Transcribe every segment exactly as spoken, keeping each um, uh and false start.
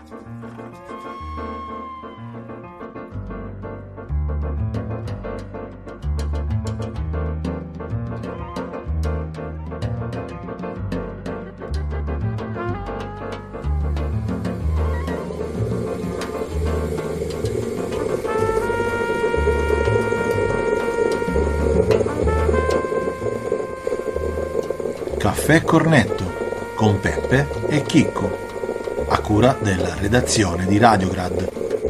Caffè Cornetto con Peppe e Chicco, a cura della redazione di Radiograd.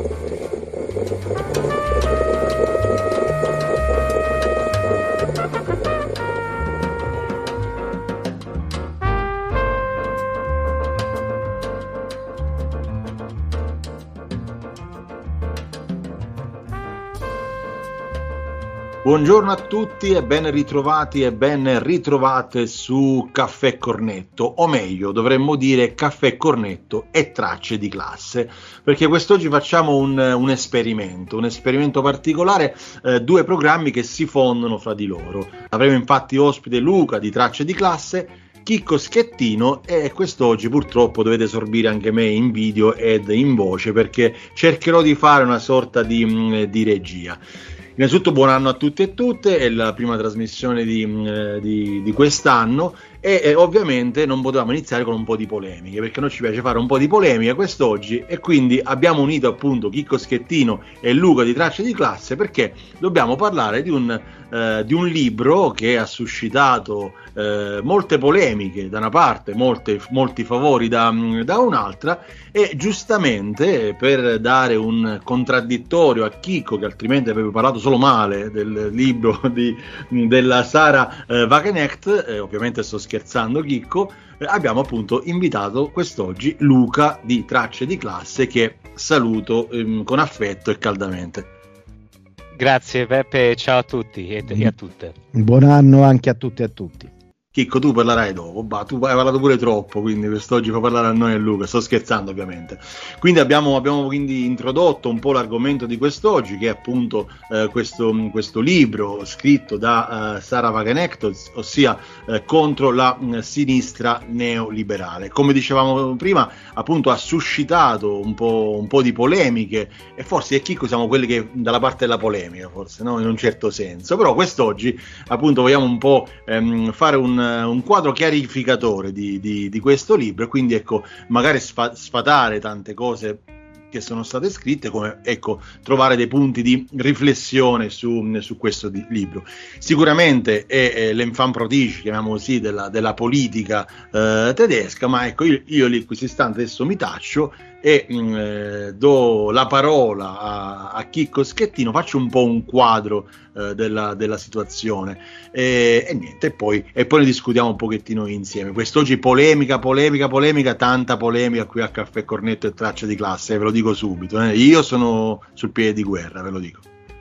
Buongiorno a tutti e ben ritrovati e ben ritrovate su Caffè Cornetto, o meglio dovremmo dire Caffè Cornetto e tracce di classe, perché quest'oggi facciamo un, un esperimento, un esperimento particolare, eh, due programmi che si fondono fra di loro. Avremo infatti ospite Luca di Tracce di Classe, Chicco Schettino, e quest'oggi purtroppo dovete sorbire anche me in video ed in voce, perché cercherò di fare una sorta di, di regia. Innanzitutto buon anno a tutti e tutte, è la prima trasmissione di, eh, di, di quest'anno e eh, ovviamente non potevamo iniziare con un po' di polemiche, perché a noi ci piace fare un po' di polemiche quest'oggi, e quindi abbiamo unito appunto Chicco Schettino e Luca di Tracce di Classe, perché dobbiamo parlare di un, eh, di un libro che ha suscitato eh, molte polemiche da una parte, molte, molti favori da, da un'altra, e giustamente per dare un contraddittorio a Chicco, che altrimenti avrebbe parlato solo male del libro di, della Sarah eh, Wagenknecht, eh, ovviamente sto scherzando Chicco, eh, abbiamo appunto invitato quest'oggi Luca di Tracce di Classe, che saluto ehm, con affetto e caldamente. Grazie Peppe, ciao a tutti e, e a tutte. Buon anno anche a tutti e a tutti. Chicco, tu parlerai dopo, bah, tu hai parlato pure troppo, quindi quest'oggi fa parlare a noi e Luca, sto scherzando ovviamente. Quindi abbiamo, abbiamo quindi introdotto un po' l'argomento di quest'oggi, che è appunto eh, questo, questo libro scritto da eh, Sarah Wagenknecht, ossia eh, contro la mh, sinistra neoliberale. Come dicevamo prima, appunto ha suscitato un po', un po' di polemiche, e forse io e Chicco siamo quelli che dalla parte della polemica, forse, no? In un certo senso, però quest'oggi appunto vogliamo un po' ehm, fare un un quadro chiarificatore di, di, di questo libro, e quindi ecco magari sfa, sfatare tante cose che sono state scritte, come ecco trovare dei punti di riflessione su, su questo di, libro. Sicuramente è, è l'enfant prodige, chiamiamo così, della, della politica eh, tedesca, ma ecco io, io lì in questo istante adesso mi taccio e mh, eh, do la parola a, a Chicco Schettino, faccio un po' un quadro eh, della, della situazione e, e niente, e poi, e poi ne discutiamo un pochettino insieme. Quest'oggi polemica, polemica, polemica, tanta polemica qui a Caffè Cornetto e Tracce di Classe, eh, ve lo dico subito, eh. Io sono sul piede di guerra, ve lo dico.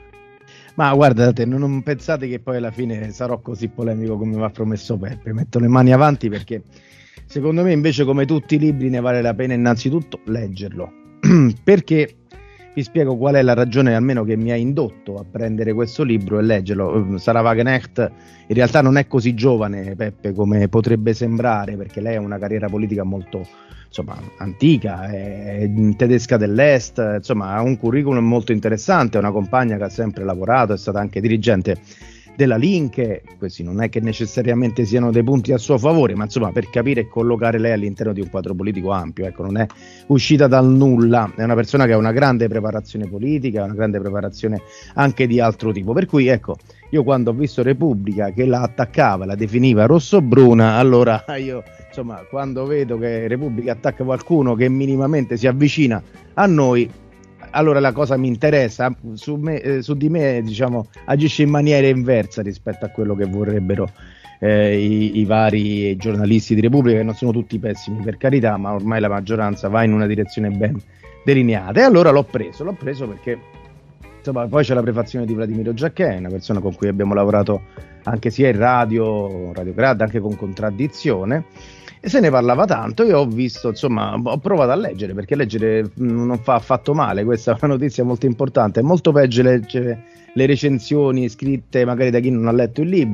Ma guardate, non, non pensate che poi alla fine sarò così polemico come mi ha promesso Peppe, metto le mani avanti, perché secondo me invece, come tutti i libri, ne vale la pena innanzitutto leggerlo. Perché vi spiego qual è la ragione almeno che mi ha indotto a prendere questo libro e leggerlo. Sarah Wagenknecht in realtà non è così giovane, Peppe, come potrebbe sembrare, perché lei ha una carriera politica molto, insomma, antica, è tedesca dell'Est, insomma ha un curriculum molto interessante, è una compagna che ha sempre lavorato, è stata anche dirigente della Linke. Questi non è che necessariamente siano dei punti a suo favore, ma insomma per capire e collocare lei all'interno di un quadro politico ampio, ecco, non è uscita dal nulla, è una persona che ha una grande preparazione politica, una grande preparazione anche di altro tipo, per cui ecco, io quando ho visto Repubblica che la attaccava, la definiva rossobruna, allora io insomma quando vedo che Repubblica attacca qualcuno che minimamente si avvicina a noi, allora la cosa mi interessa. Su, me, eh, su di me, diciamo, agisce in maniera inversa rispetto a quello che vorrebbero eh, i, i vari giornalisti di Repubblica, che non sono tutti pessimi, per carità, ma ormai la maggioranza va in una direzione ben delineata. E allora l'ho preso, l'ho preso perché insomma poi c'è la prefazione di Vladimiro Giacchè, una persona con cui abbiamo lavorato anche sia in radio, Radiograd, anche con Contraddizione, e se ne parlava tanto. Io ho visto, insomma, ho provato a leggere, perché leggere non fa affatto male, questa è una notizia molto importante. È molto peggio leggere le recensioni scritte magari da chi non ha letto il libro,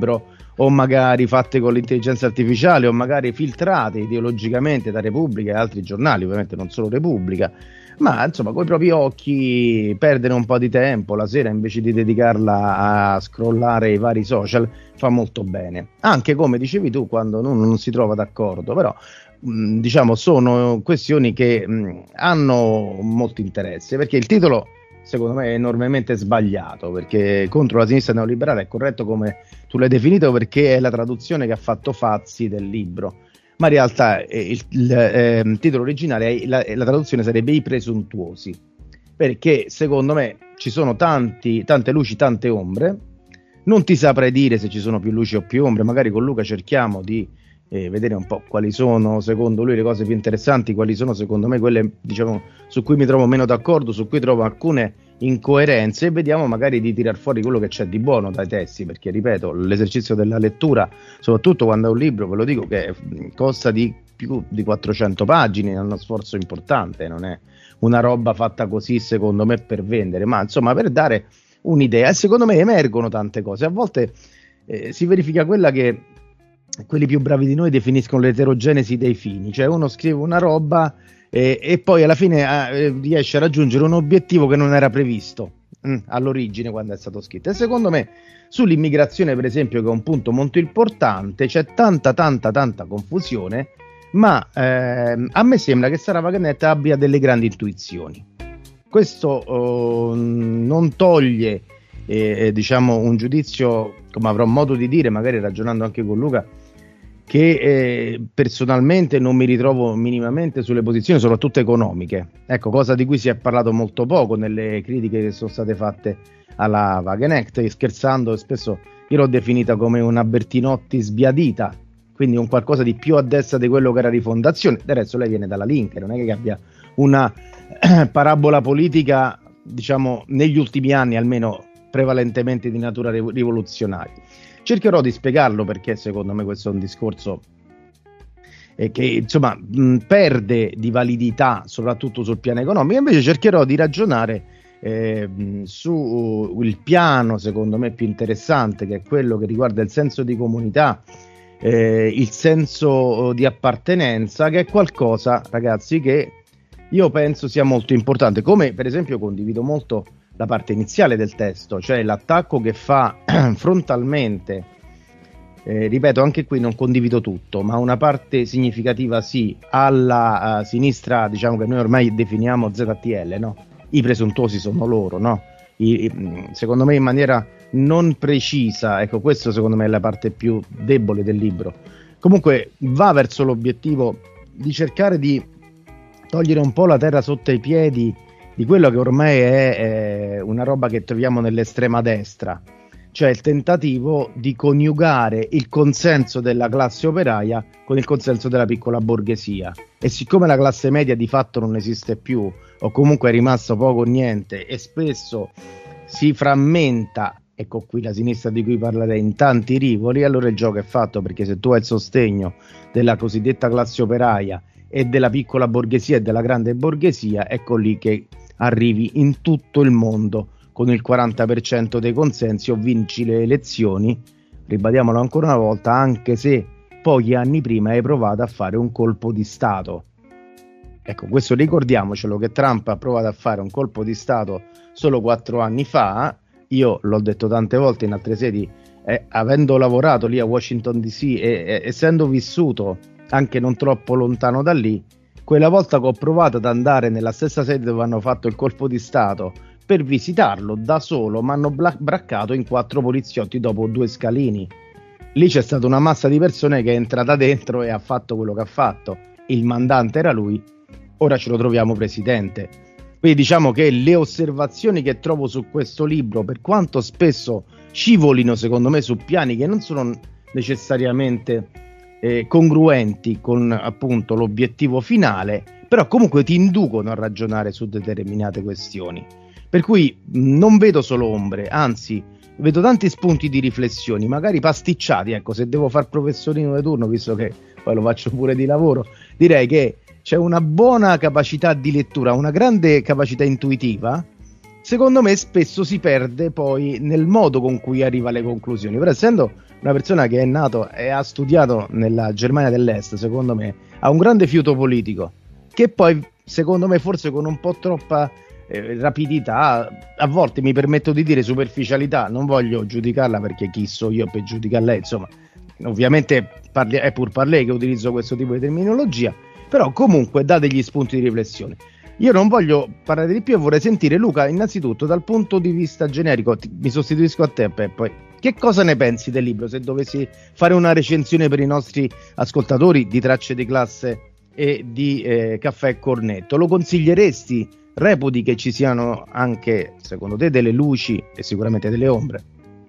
o magari fatte con l'intelligenza artificiale, o magari filtrate ideologicamente da Repubblica e altri giornali, ovviamente non solo Repubblica, ma insomma coi propri occhi perdere un po' di tempo la sera invece di dedicarla a scrollare i vari social fa molto bene, anche come dicevi tu quando uno non si trova d'accordo, però mh, diciamo sono questioni che mh, hanno molto interesse, perché il titolo secondo me è enormemente sbagliato, perché contro la sinistra neoliberale è corretto come tu l'hai definito perché è la traduzione che ha fatto Fazzi del libro, ma in realtà eh, il, il eh, titolo originale è la, la traduzione sarebbe I presuntuosi, perché secondo me ci sono tanti, tante luci, tante ombre, non ti saprei dire se ci sono più luci o più ombre, magari con Luca cerchiamo di eh, vedere un po' quali sono secondo lui le cose più interessanti, quali sono secondo me quelle diciamo su cui mi trovo meno d'accordo, su cui trovo alcune incoerenze, e vediamo magari di tirar fuori quello che c'è di buono dai testi, perché ripeto, l'esercizio della lettura, soprattutto quando è un libro, ve lo dico, che costa di più di quattrocento pagine, è uno sforzo importante, non è una roba fatta così secondo me per vendere, ma insomma per dare un'idea, e secondo me emergono tante cose, a volte eh, si verifica quella che quelli più bravi di noi definiscono l'eterogenesi dei fini, cioè uno scrive una roba E, e poi alla fine eh, riesce a raggiungere un obiettivo che non era previsto mh, all'origine quando è stato scritto. E secondo me sull'immigrazione, per esempio, che è un punto molto importante, c'è tanta tanta tanta confusione, ma eh, a me sembra che Sara Wagner abbia delle grandi intuizioni. Questo oh, non toglie eh, diciamo un giudizio, come avrò modo di dire magari ragionando anche con Luca, che eh, personalmente non mi ritrovo minimamente sulle posizioni, soprattutto economiche, ecco, cosa di cui si è parlato molto poco nelle critiche che sono state fatte alla Wagenknecht, scherzando spesso io l'ho definita come una Bertinotti sbiadita, quindi un qualcosa di più a destra di quello che era Rifondazione. Del resto lei viene dalla Linke, non è che abbia una eh, parabola politica, diciamo, negli ultimi anni almeno prevalentemente di natura rivoluzionaria. Cercherò di spiegarlo perché secondo me questo è un discorso eh, che insomma mh, perde di validità soprattutto sul piano economico, invece cercherò di ragionare eh, su il piano secondo me più interessante, che è quello che riguarda il senso di comunità, eh, il senso di appartenenza, che è qualcosa, ragazzi, che io penso sia molto importante, come per esempio condivido molto la parte iniziale del testo, cioè l'attacco che fa frontalmente, eh, ripeto, anche qui non condivido tutto, ma una parte significativa sì, alla uh, sinistra, diciamo che noi ormai definiamo Z T L, no? I presuntuosi sono loro, no? I, i, secondo me in maniera non precisa, ecco, questo secondo me è la parte più debole del libro. Comunque va verso l'obiettivo di cercare di togliere un po' la terra sotto i piedi di quello che ormai è, è una roba che troviamo nell'estrema destra, cioè il tentativo di coniugare il consenso della classe operaia con il consenso della piccola borghesia, e siccome la classe media di fatto non esiste più, o comunque è rimasto poco o niente, e spesso si frammenta, ecco qui la sinistra di cui parlerei, in tanti rivoli, allora il gioco è fatto, perché se tu hai il sostegno della cosiddetta classe operaia e della piccola borghesia e della grande borghesia, ecco lì che arrivi in tutto il mondo con il quaranta per cento dei consensi o vinci le elezioni, ribadiamolo ancora una volta, anche se pochi anni prima hai provato a fare un colpo di Stato. Ecco, questo ricordiamocelo, che Trump ha provato a fare un colpo di Stato solo quattro anni fa. Io l'ho detto tante volte in altre sedi, eh, avendo lavorato lì a Washington D C e eh, essendo vissuto anche non troppo lontano da lì, quella volta che ho provato ad andare nella stessa sede dove hanno fatto il colpo di Stato per visitarlo da solo, mi hanno bla- braccato in quattro poliziotti dopo due scalini. Lì c'è stata una massa di persone che è entrata dentro e ha fatto quello che ha fatto. Il mandante era lui, ora ce lo troviamo presidente. Quindi diciamo che le osservazioni che trovo su questo libro, per quanto spesso scivolino secondo me su piani che non sono necessariamente eh, congruenti con appunto l'obiettivo finale, però comunque ti inducono a ragionare su determinate questioni. Per cui mh, non vedo solo ombre, anzi vedo tanti spunti di riflessioni, magari pasticciati. Ecco, se devo far professorino di turno, visto che poi lo faccio pure di lavoro, direi che c'è una buona capacità di lettura, una grande capacità intuitiva. Secondo me spesso si perde poi nel modo con cui arriva alle conclusioni, però essendo una persona che è nato e ha studiato nella Germania dell'Est, secondo me, ha un grande fiuto politico, che poi, secondo me, forse con un po' troppa eh, rapidità, a volte mi permetto di dire superficialità, non voglio giudicarla perché chi so io per giudicare lei, insomma, ovviamente parli, è pur parlé che utilizzo questo tipo di terminologia, però comunque dà degli spunti di riflessione. Io non voglio parlare di più e vorrei sentire Luca, innanzitutto dal punto di vista generico, ti, mi sostituisco a te Peppo, che cosa ne pensi del libro? Se dovessi fare una recensione per i nostri ascoltatori di Tracce di classe e di eh, Caffè e Cornetto, lo consiglieresti? Reputi che ci siano anche, secondo te, delle luci e sicuramente delle ombre?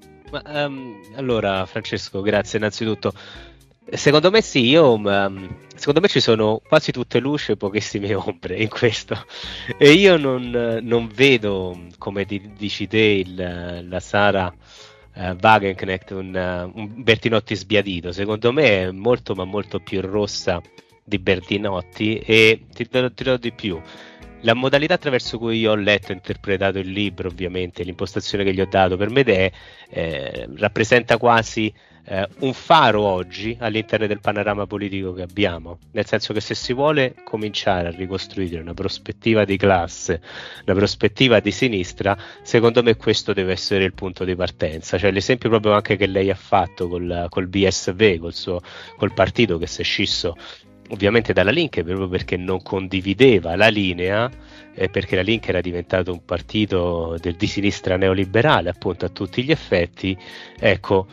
Ma, um, allora Francesco, grazie innanzitutto. Secondo me sì, io um, secondo me ci sono quasi tutte luci e pochissime ombre in questo, e io non, non vedo, come ti, dici te, il, la Sara uh, Wagenknecht un, uh, un Bertinotti sbiadito. Secondo me è molto ma molto più rossa di Bertinotti, e ti dirò, ti dirò di più. La modalità attraverso cui io ho letto e interpretato il libro, ovviamente, l'impostazione che gli ho dato, per me è, eh, rappresenta quasi eh, un faro oggi all'interno del panorama politico che abbiamo, nel senso che se si vuole cominciare a ricostruire una prospettiva di classe, una prospettiva di sinistra, secondo me questo deve essere il punto di partenza. Cioè l'esempio proprio anche che lei ha fatto col, col B S V, col, suo, col partito che si è scisso ovviamente dalla Link, proprio perché non condivideva la linea, eh, perché la Link era diventato un partito del, di sinistra neoliberale appunto a tutti gli effetti. Ecco,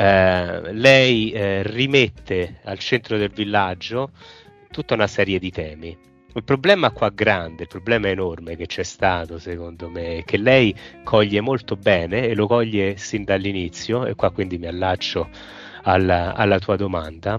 eh, lei eh, rimette al centro del villaggio tutta una serie di temi. Il problema qua grande, il problema enorme che c'è stato, secondo me, è che lei coglie molto bene, e lo coglie sin dall'inizio, e qua quindi mi allaccio alla, alla tua domanda,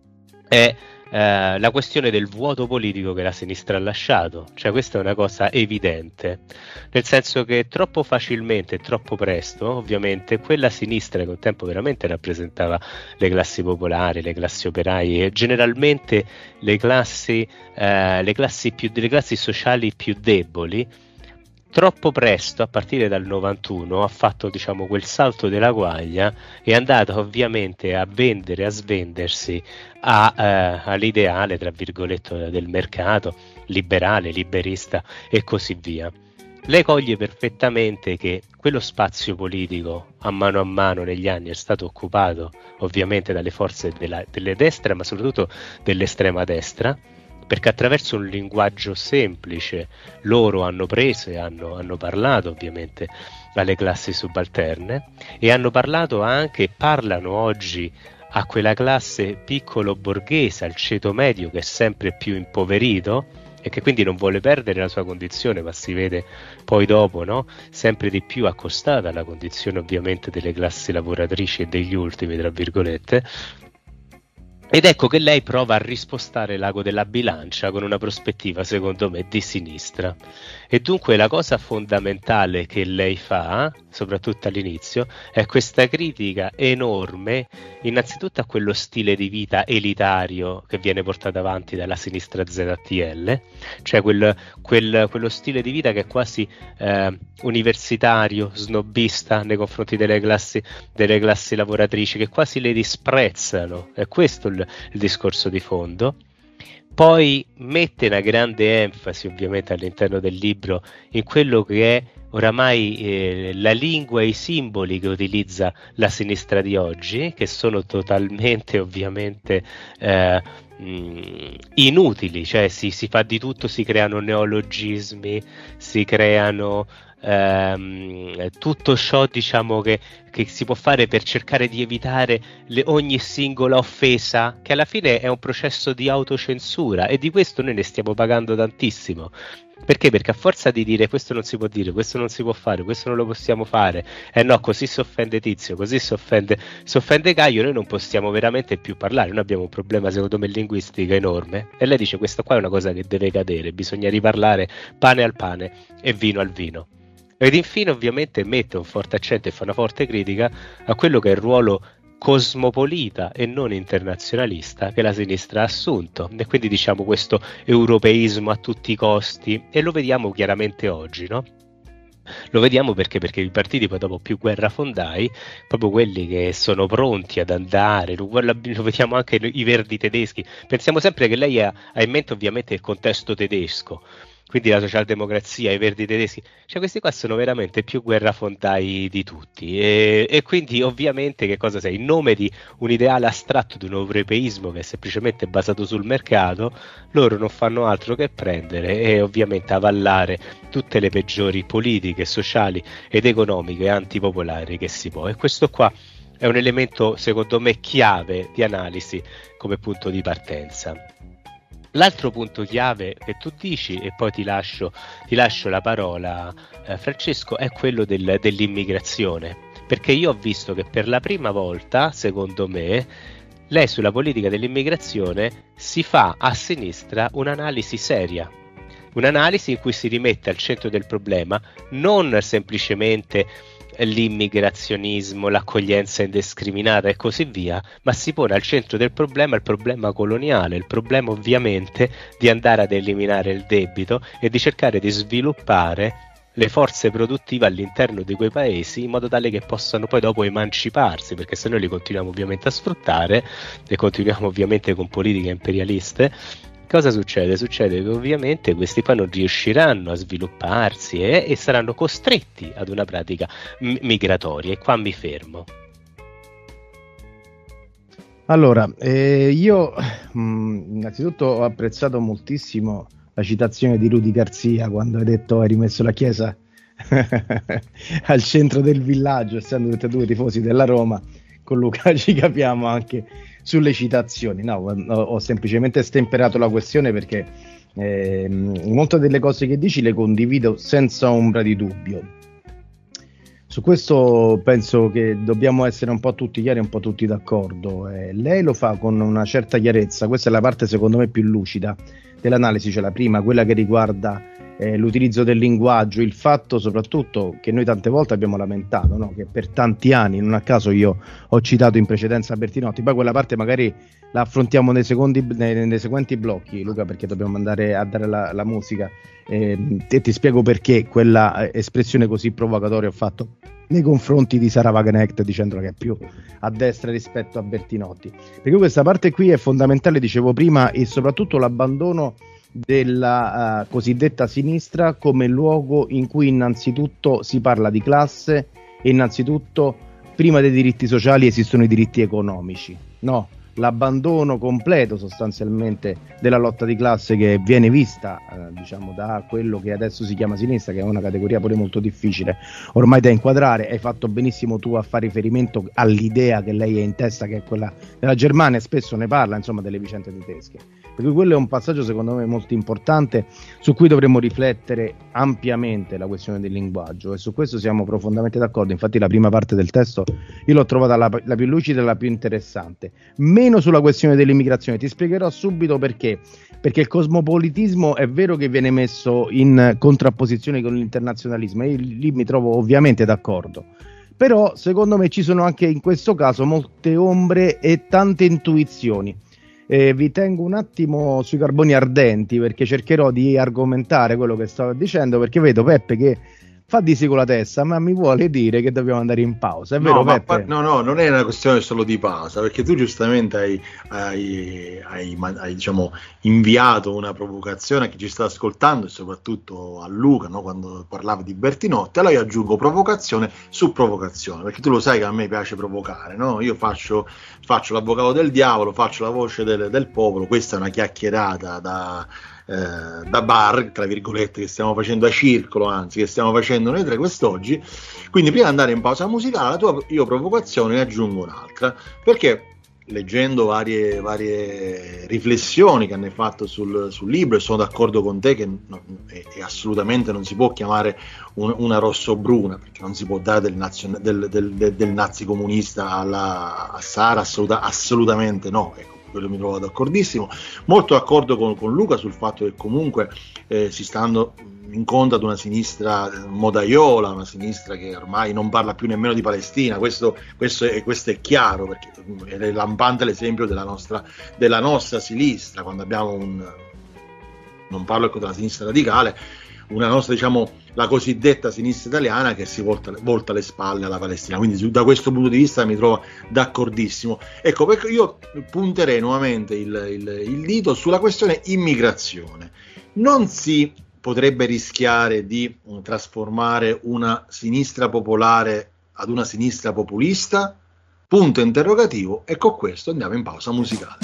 è Uh, la questione del vuoto politico che la sinistra ha lasciato. Cioè questa è una cosa evidente, nel senso che troppo facilmente e troppo presto, ovviamente, quella sinistra che un tempo veramente rappresentava le classi popolari, le classi operaie, generalmente le classi, uh, le classi più, le classi sociali più deboli, troppo presto, a partire dal novantuno, ha fatto, diciamo, quel salto della guaglia e è andata ovviamente a vendere, a svendersi a, eh, all'ideale, tra virgolette, del mercato liberale, liberista e così via. Lei coglie perfettamente che quello spazio politico a mano a mano negli anni è stato occupato ovviamente dalle forze della, delle destre, ma soprattutto dell'estrema destra, perché attraverso un linguaggio semplice loro hanno preso e hanno, hanno parlato ovviamente alle classi subalterne, e hanno parlato anche, parlano oggi a quella classe piccolo borghese, al ceto medio che è sempre più impoverito e che quindi non vuole perdere la sua condizione, ma si vede poi dopo, no? Sempre di più accostata alla condizione ovviamente delle classi lavoratrici e degli ultimi, tra virgolette. Ed ecco che lei prova a rispostare l'ago della bilancia con una prospettiva, secondo me, di sinistra. E dunque la cosa fondamentale che lei fa, soprattutto all'inizio, è questa critica enorme, innanzitutto a quello stile di vita elitario che viene portato avanti dalla sinistra Z T L, cioè quel, quel, quello stile di vita che è quasi eh, universitario, snobista nei confronti delle classi, delle classi lavoratrici, che quasi le disprezzano. È questo il il discorso di fondo. Poi mette una grande enfasi ovviamente all'interno del libro in quello che è oramai eh, la lingua e i simboli che utilizza la sinistra di oggi, che sono totalmente ovviamente eh, mh, inutili, cioè si, si fa di tutto, si creano neologismi, si creano ehm, tutto ciò, diciamo, che, che si può fare per cercare di evitare le, ogni singola offesa, che alla fine è un processo di autocensura, e di questo noi ne stiamo pagando tantissimo. Perché? Perché a forza di dire questo non si può dire, questo non si può fare, questo non lo possiamo fare, eh no, così si offende Tizio, così si offende, si offende Caio, noi non possiamo veramente più parlare. Noi abbiamo un problema, secondo me, linguistico enorme, e lei dice questa qua è una cosa che deve cadere, bisogna riparlare pane al pane e vino al vino. Ed infine ovviamente mette un forte accento e fa una forte critica a quello che è il ruolo cosmopolita e non internazionalista che la sinistra ha assunto, e quindi diciamo questo europeismo a tutti i costi, e lo vediamo chiaramente oggi, no? Lo vediamo perché, perché i partiti poi dopo più guerrafondai, proprio quelli che sono pronti ad andare, lo, lo vediamo anche i Verdi tedeschi. Pensiamo sempre che lei ha, ha in mente ovviamente il contesto tedesco, quindi la socialdemocrazia, i Verdi tedeschi, cioè questi qua sono veramente più guerrafondai di tutti e, e quindi ovviamente che cosa sei? In nome di un ideale astratto di un europeismo che è semplicemente basato sul mercato, loro non fanno altro che prendere e ovviamente avallare tutte le peggiori politiche, sociali ed economiche antipopolari che si può, e questo qua è un elemento secondo me chiave di analisi come punto di partenza. L'altro punto chiave che tu dici, e poi ti lascio, ti lascio la parola, eh, Francesco, è quello del, dell'immigrazione, perché io ho visto che per la prima volta, secondo me, lei sulla politica dell'immigrazione si fa a sinistra un'analisi seria, un'analisi in cui si rimette al centro del problema non semplicemente l'immigrazionismo, l'accoglienza indiscriminata e così via, ma si pone al centro del problema il problema coloniale, il problema ovviamente di andare ad eliminare il debito e di cercare di sviluppare le forze produttive all'interno di quei paesi in modo tale che possano poi dopo emanciparsi, perché se noi li continuiamo ovviamente a sfruttare e continuiamo ovviamente con politiche imperialiste, cosa succede? Succede che ovviamente questi poi non riusciranno a svilupparsi e, e saranno costretti ad una pratica m- migratoria, e qua mi fermo. Allora, eh, io mh, innanzitutto ho apprezzato moltissimo la citazione di Rudy Garcia quando hai detto hai rimesso la chiesa al centro del villaggio, essendo tutti e due tifosi della Roma. Con Luca ci capiamo anche sulle citazioni. No, ho, ho semplicemente stemperato la questione perché eh, molte delle cose che dici le condivido senza ombra di dubbio. Su questo penso che dobbiamo essere un po' tutti chiari, un po' tutti d'accordo. Eh, lei lo fa con una certa chiarezza, questa è la parte secondo me più lucida dell'analisi, cioè la prima, quella che riguarda eh, l'utilizzo del linguaggio, il fatto soprattutto che noi tante volte abbiamo lamentato, no? Che per tanti anni, non a caso io ho citato in precedenza Bertinotti, poi quella parte magari la affrontiamo nei, secondi, nei, nei seguenti blocchi, Luca, perché dobbiamo andare a dare la, la musica eh, e ti spiego perché quella espressione così provocatoria ho fatto nei confronti di Sara Wagenknecht, dicendo che è più a destra rispetto a Bertinotti, perché questa parte qui è fondamentale, dicevo prima, e soprattutto l'abbandono della uh, cosiddetta sinistra come luogo in cui innanzitutto si parla di classe e innanzitutto prima dei diritti sociali esistono i diritti economici. No, l'abbandono completo sostanzialmente della lotta di classe che viene vista eh, diciamo da quello che adesso si chiama sinistra, che è una categoria pure molto difficile ormai da inquadrare. Hai fatto benissimo tu a fare riferimento all'idea che lei ha in testa, che è quella della Germania, spesso ne parla insomma delle vicende tedesche, per cui quello è un passaggio secondo me molto importante su cui dovremmo riflettere ampiamente, la questione del linguaggio, e su questo siamo profondamente d'accordo. Infatti la prima parte del testo io l'ho trovata la, la più lucida e la più interessante, meno sulla questione dell'immigrazione. Ti spiegherò subito perché. Perché il cosmopolitismo è vero che viene messo in contrapposizione con l'internazionalismo, e lì mi trovo ovviamente d'accordo, però secondo me ci sono anche in questo caso molte ombre e tante intuizioni. Eh, vi tengo un attimo sui carboni ardenti perché cercherò di argomentare quello che stavo dicendo, perché vedo Peppe che fa di sì con la testa, ma mi vuole dire che dobbiamo andare in pausa, è no, vero ma Peppe? Pa- no, no, non è una questione solo di pausa, perché tu giustamente hai, hai, hai, hai diciamo, inviato una provocazione a chi ci sta ascoltando e soprattutto a Luca, no, quando parlavi di Bertinotti. Allora io aggiungo provocazione su provocazione, perché tu lo sai che a me piace provocare, no? Io faccio, faccio l'avvocato del diavolo, faccio la voce del, del popolo. Questa è una chiacchierata da... Eh, da bar, tra virgolette, che stiamo facendo a circolo, anzi che stiamo facendo noi tre quest'oggi. Quindi prima di andare in pausa musicale, alla tua io provocazione ne aggiungo un'altra, perché leggendo varie, varie riflessioni che hanno fatto sul, sul libro, e sono d'accordo con te che no, è, è assolutamente non si può chiamare un, una rosso-bruna, perché non si può dare del, nazion- del, del, del, del nazicomunista alla, a Sara, assoluta, assolutamente no, ecco. Quello mi trovo d'accordissimo, molto d'accordo con, con Luca sul fatto che comunque eh, si sta andando incontro ad una sinistra modaiola, una sinistra che ormai non parla più nemmeno di Palestina. Questo, questo, è, questo è chiaro, perché è lampante l'esempio della nostra, della nostra sinistra, quando abbiamo un, non parlo ecco della sinistra radicale, una nostra, diciamo, la cosiddetta sinistra italiana che si volta, volta le spalle alla Palestina. Quindi su, da questo punto di vista mi trovo d'accordissimo. Ecco, perché io punterei nuovamente il, il, il dito sulla questione immigrazione. Non si potrebbe rischiare di trasformare una sinistra popolare ad una sinistra populista? Punto interrogativo, e con questo andiamo in pausa musicale.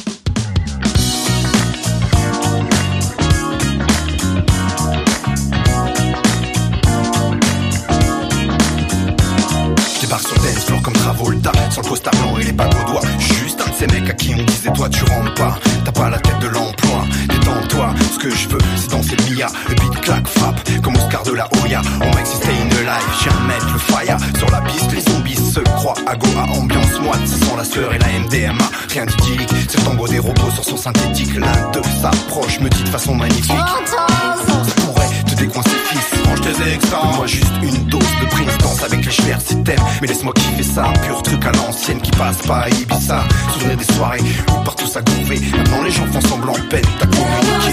Débarque sur le dance floor comme Travolta, sur le costard blanc et les bagues au doigt. Juste un de ces mecs à qui on disait toi tu rentres pas, t'as pas la tête de l'emploi, détends-toi. Ce que je veux c'est danser le mia, le beat claque frappe comme Oscar de la Hoya. On mec c'est stay in the life, je viens mettre le fire sur la piste. Les zombies se croient Agora, ambiance moite, ça sent la sueur et la M D M A. Rien d'idyllique, c'est le tango des robots sur son synthétique. L'un d'eux s'approche, me dit de façon magnifique, ça pourrait te décoincer fils, range tes extends. Moi juste une dose de Prince, danse avec les chevers si t'aimes. Mais laisse-moi kiffer ça, pur truc à l'ancienne qui passe pas à Ibiza. Souvenir des soirées où partout ça grouvait. Maintenant les gens font semblant peine, t'as communiqué.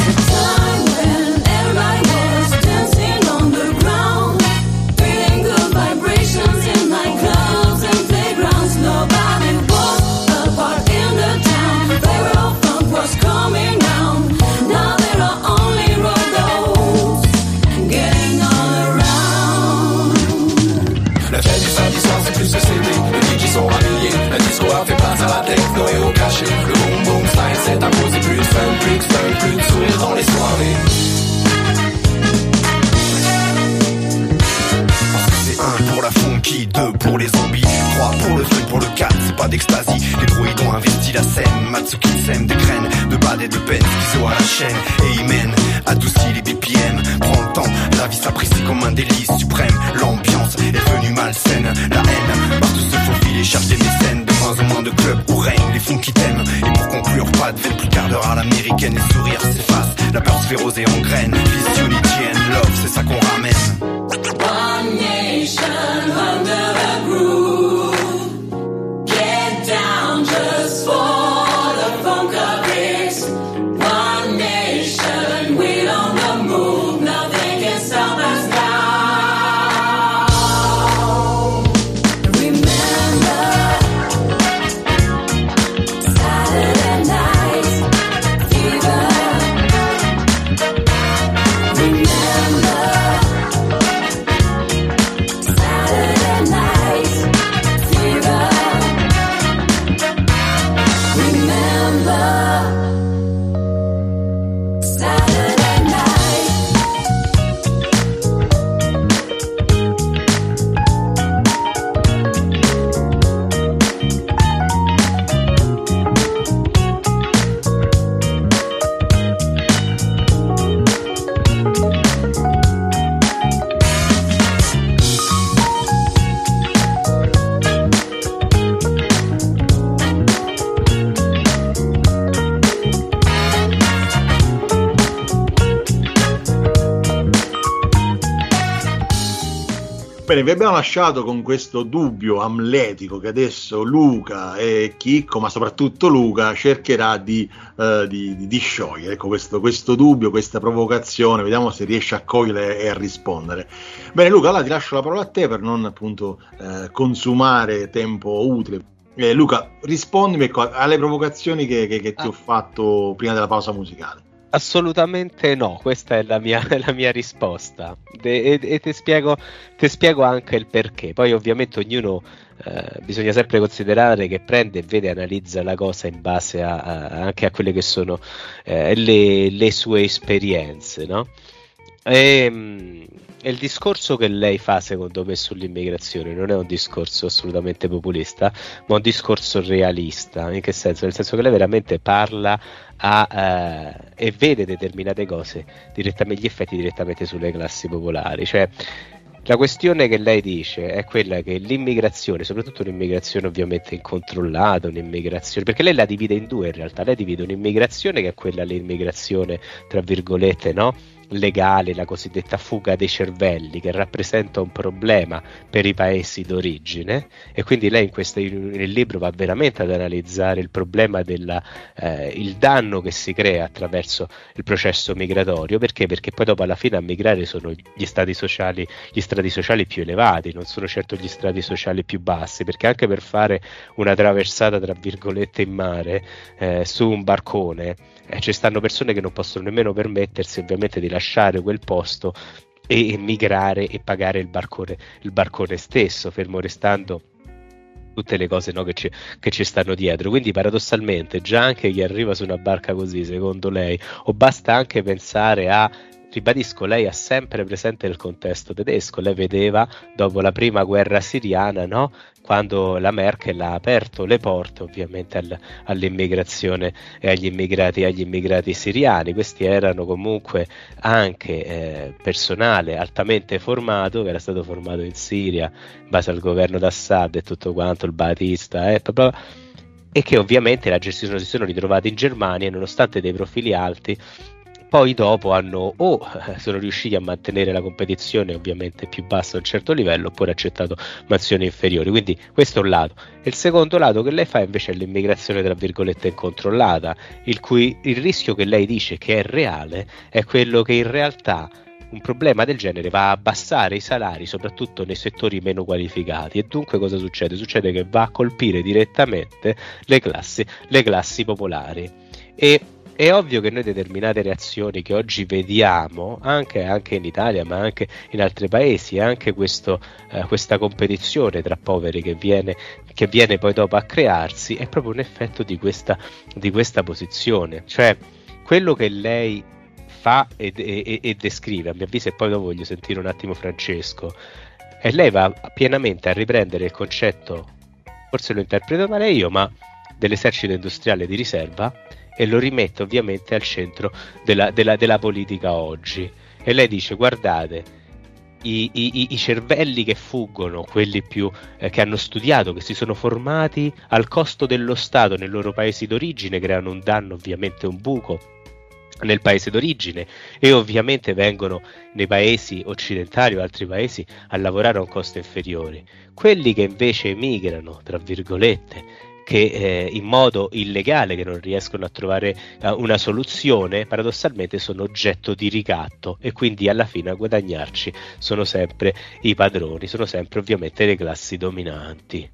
La fête du samedi soir c'est plus le C D, les D J sont rhabillés, la disco a fait place à la techno et au cachet. Le boom boom style s'est imposé, plus de fun, plus de fun, plus de sourire dans les soirées. Parce que c'est un pour la funky, deux pour les zombies, trois pour le fun, pour le quatre, c'est pas d'extasie. Les droïdes ont investi la scène, Matsuki sème des graines de bad et de peine, schizo à la chaîne, et Imen adoucit les B P M. Prends le temps, la vie s'apprécie comme un délice suprême. L'ambiance est devenue malsaine, la haine partout se faufile et cherche des mécènes. De moins en moins de clubs où règnent les fonds qui t'aiment. Et pour conclure, pas de veine, plus quart d'heure à l'américaine. Les sourires s'effacent, la peur se fait roser en graines. Peace, unity and love, c'est ça qu'on ramène. One nation under the groove. Get down just for the funk of it. One nation, we're on the move. Nothing can stop us now. Remember Saturday night fever. Remember Saturday night fever. Remember Saturday night. Bene, vi abbiamo lasciato con questo dubbio amletico che adesso Luca e Chicco, ma soprattutto Luca, cercherà di, uh, di, di, di sciogliere. Ecco, questo, questo dubbio, questa provocazione, vediamo se riesce a cogliere e a rispondere. Bene Luca, allora ti lascio la parola a te per non appunto eh, consumare tempo utile. Eh, Luca, rispondimi alle provocazioni che, che, che ti ho fatto prima della pausa musicale. Assolutamente no, questa è la mia, la mia risposta De, e, e ti spiego, ti spiego anche il perché. Poi ovviamente ognuno eh, bisogna sempre considerare che prende e vede e analizza la cosa in base a, a, anche a quelle che sono eh, le, le sue esperienze, no? E, mh, e il discorso che lei fa secondo me sull'immigrazione non è un discorso assolutamente populista, ma un discorso realista. In che senso? Nel senso che lei veramente parla a, eh, e vede determinate cose direttamente, gli effetti direttamente sulle classi popolari. Cioè la questione che lei dice è quella che l'immigrazione, soprattutto un'immigrazione ovviamente incontrollata, un'immigrazione, perché lei la divide in due in realtà. Lei divide un'immigrazione che è quella l'immigrazione tra virgolette, no? legale, la cosiddetta fuga dei cervelli, che rappresenta un problema per i paesi d'origine, e quindi lei in questo, nel libro va veramente ad analizzare il problema del eh, danno che si crea attraverso il processo migratorio. Perché? Perché poi dopo alla fine a migrare sono gli stati sociali, gli strati sociali più elevati, non sono certo gli strati sociali più bassi, perché anche per fare una traversata tra virgolette in mare eh, su un barcone eh, ci stanno persone che non possono nemmeno permettersi ovviamente di lasciare quel posto e emigrare e pagare il barcone, il barcone stesso, fermo restando tutte le cose, no, che, ci, che ci stanno dietro. Quindi paradossalmente già anche chi arriva su una barca così, secondo lei, o basta anche pensare a, ribadisco, lei ha sempre presente il contesto tedesco, lei vedeva dopo la prima guerra siriana, no, quando la Merkel ha aperto le porte ovviamente al, all'immigrazione e agli immigrati, agli immigrati siriani. Questi erano comunque anche eh, personale altamente formato, che era stato formato in Siria in base al governo d'Assad e tutto quanto, il Batista, eh, proprio, e che ovviamente la gestione si sono ritrovati in Germania, nonostante dei profili alti. Poi dopo hanno o sono riusciti a mantenere la competizione ovviamente più bassa a un certo livello, oppure accettato mansioni inferiori. Quindi questo è un lato. E il secondo lato che lei fa invece è l'immigrazione tra virgolette incontrollata, il cui il rischio che lei dice che è reale è quello che in realtà un problema del genere va a abbassare i salari soprattutto nei settori meno qualificati, e dunque cosa succede? Succede che va a colpire direttamente le classi, le classi popolari. E è ovvio che noi determinate reazioni che oggi vediamo anche, anche in Italia ma anche in altri paesi, anche questo, eh, questa competizione tra poveri che viene, che viene poi dopo a crearsi, è proprio un effetto di questa, di questa posizione. Cioè quello che lei fa e, e, e descrive, a mio avviso, e poi dopo voglio sentire un attimo Francesco, e lei va pienamente a riprendere il concetto, forse lo interpreto male io, ma dell'esercito industriale di riserva, e lo rimette ovviamente al centro della, della, della politica oggi. E lei dice: guardate, i, i, i cervelli che fuggono, quelli più eh, che hanno studiato, che si sono formati al costo dello Stato nei loro paesi d'origine, creano un danno, ovviamente un buco nel paese d'origine, e ovviamente vengono nei paesi occidentali o altri paesi a lavorare a un costo inferiore. Quelli che invece emigrano, tra virgolette, che eh, in modo illegale, che non riescono a trovare uh, una soluzione, paradossalmente sono oggetto di ricatto, e quindi alla fine a guadagnarci sono sempre i padroni, sono sempre ovviamente le classi dominanti.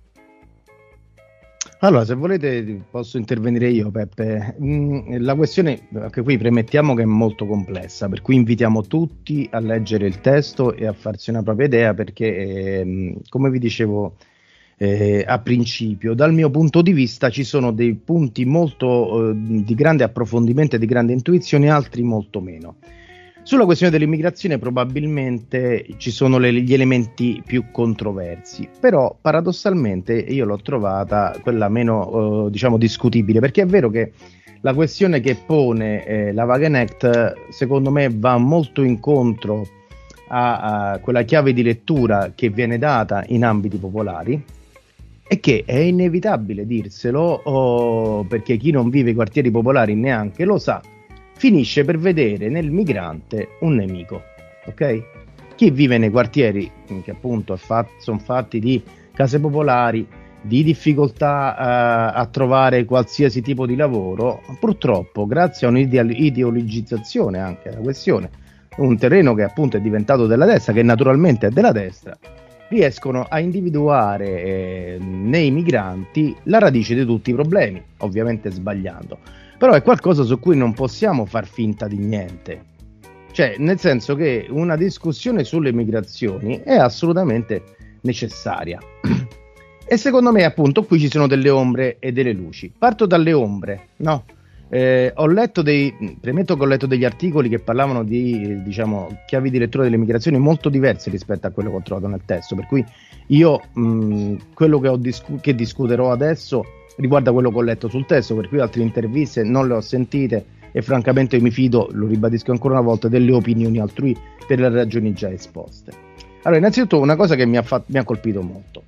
Allora, se volete posso intervenire io, Peppe. Mm, la questione, anche qui premettiamo che è molto complessa, per cui invitiamo tutti a leggere il testo e a farsi una propria idea, perché eh, come vi dicevo Eh, a principio, dal mio punto di vista ci sono dei punti molto eh, di grande approfondimento e di grande intuizione, altri molto meno. Sulla questione dell'immigrazione probabilmente ci sono le, gli elementi più controversi, però paradossalmente io l'ho trovata quella meno eh, diciamo discutibile, perché è vero che la questione che pone eh, la Wagenknecht secondo me va molto incontro a, a quella chiave di lettura che viene data in ambiti popolari, e che è inevitabile dirselo, oh, perché chi non vive i quartieri popolari neanche lo sa, finisce per vedere nel migrante un nemico, ok? Chi vive nei quartieri che appunto fat- sono fatti di case popolari, di difficoltà uh, a trovare qualsiasi tipo di lavoro, purtroppo grazie a un'ideologizzazione anche della questione, un terreno che appunto è diventato della destra, che naturalmente è della destra, riescono a individuare eh, nei migranti la radice di tutti i problemi, ovviamente sbagliando, però è qualcosa su cui non possiamo far finta di niente, cioè nel senso che una discussione sulle migrazioni è assolutamente necessaria. E secondo me appunto qui ci sono delle ombre e delle luci. Parto dalle ombre, no? Eh, ho letto dei, premetto che ho letto degli articoli che parlavano di, diciamo, chiavi di lettura delle migrazioni molto diverse rispetto a quello che ho trovato nel testo, per cui io mh, quello che, ho discu- che discuterò adesso riguarda quello che ho letto sul testo, per cui altre interviste non le ho sentite e francamente mi fido, lo ribadisco ancora una volta, delle opinioni altrui per le ragioni già esposte. Allora, innanzitutto una cosa che mi ha, fatto, mi ha colpito molto.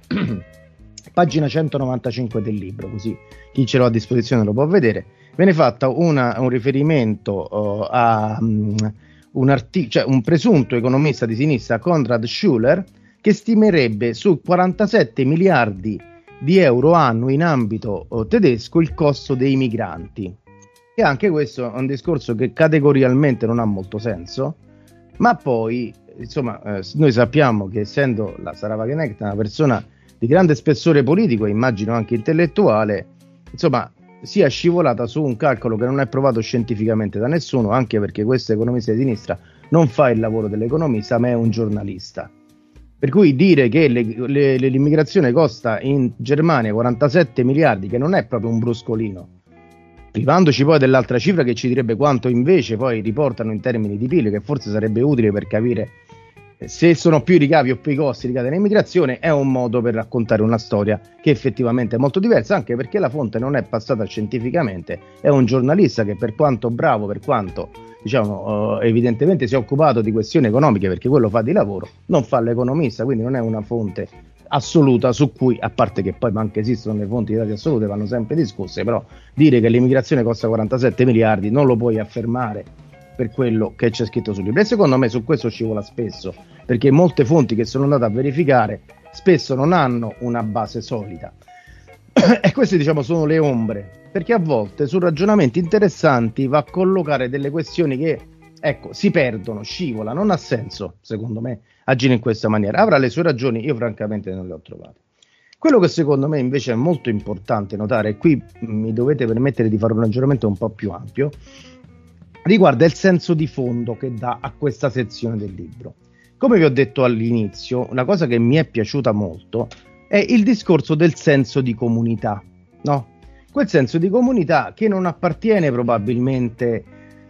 Pagina centonovantacinque del libro, così chi ce l'ha a disposizione lo può vedere. Viene fatta una, un riferimento uh, a um, un, artic- cioè un presunto economista di sinistra, Konrad Schuller, che stimerebbe su quarantasette miliardi di euro annui in ambito oh, tedesco il costo dei migranti. E anche questo è un discorso che categorialmente non ha molto senso, ma poi insomma eh, noi sappiamo che, essendo la Sara Wagenknecht una persona di grande spessore politico e immagino anche intellettuale, insomma sia scivolata su un calcolo che non è provato scientificamente da nessuno, anche perché questo economista di sinistra non fa il lavoro dell'economista ma è un giornalista. Per cui dire che le, le, l'immigrazione costa in Germania quarantasette miliardi, che non è proprio un bruscolino, privandoci poi dell'altra cifra che ci direbbe quanto invece poi riportano in termini di P I L, che forse sarebbe utile per capire se sono più i ricavi o più i costi legati all'immigrazione, è un modo per raccontare una storia che effettivamente è molto diversa, anche perché la fonte non è passata scientificamente, è un giornalista che, per quanto bravo, per quanto diciamo uh, evidentemente si è occupato di questioni economiche, perché quello fa di lavoro, non fa l'economista, quindi non è una fonte assoluta su cui, a parte che poi anche esistono le fonti di dati assolute, vanno sempre discusse, però dire che l'immigrazione costa quarantasette miliardi non lo puoi affermare per quello che c'è scritto sul libro. E secondo me su questo scivola spesso, perché molte fonti che sono andate a verificare spesso non hanno una base solida e queste diciamo sono le ombre, perché a volte su ragionamenti interessanti va a collocare delle questioni che ecco si perdono, scivola, non ha senso secondo me agire in questa maniera. Avrà le sue ragioni, io francamente non le ho trovate. Quello che secondo me invece è molto importante notare, e qui mi dovete permettere di fare un ragionamento un po' più ampio, riguarda il senso di fondo che dà a questa sezione del libro. Come vi ho detto all'inizio, una cosa che mi è piaciuta molto è il discorso del senso di comunità, no? Quel senso di comunità che non appartiene probabilmente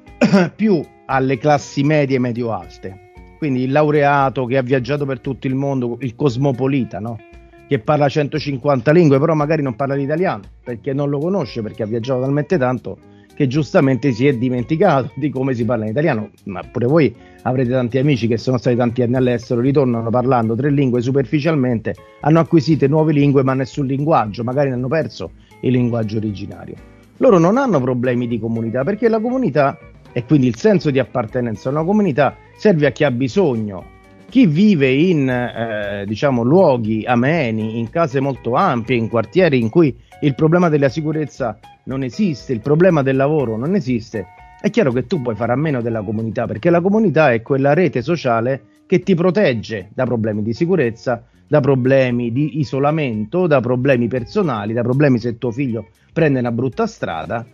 più alle classi medie e medio-alte, quindi il laureato che ha viaggiato per tutto il mondo, il cosmopolita, no? Che parla centocinquanta lingue, però magari non parla l'italiano perché non lo conosce, perché ha viaggiato talmente tanto che giustamente si è dimenticato di come si parla in italiano. Ma pure voi avrete tanti amici che sono stati tanti anni all'estero, ritornano parlando tre lingue superficialmente, hanno acquisito nuove lingue ma nessun linguaggio, magari ne hanno perso il linguaggio originario. Loro non hanno problemi di comunità, perché la comunità, e quindi il senso di appartenenza a una comunità, serve a chi ha bisogno. Chi vive in eh, diciamo luoghi ameni, in case molto ampie, in quartieri in cui il problema della sicurezza non esiste, il problema del lavoro non esiste, è chiaro che tu puoi fare a meno della comunità, perché la comunità è quella rete sociale che ti protegge da problemi di sicurezza, da problemi di isolamento, da problemi personali, da problemi se tuo figlio prende una brutta strada.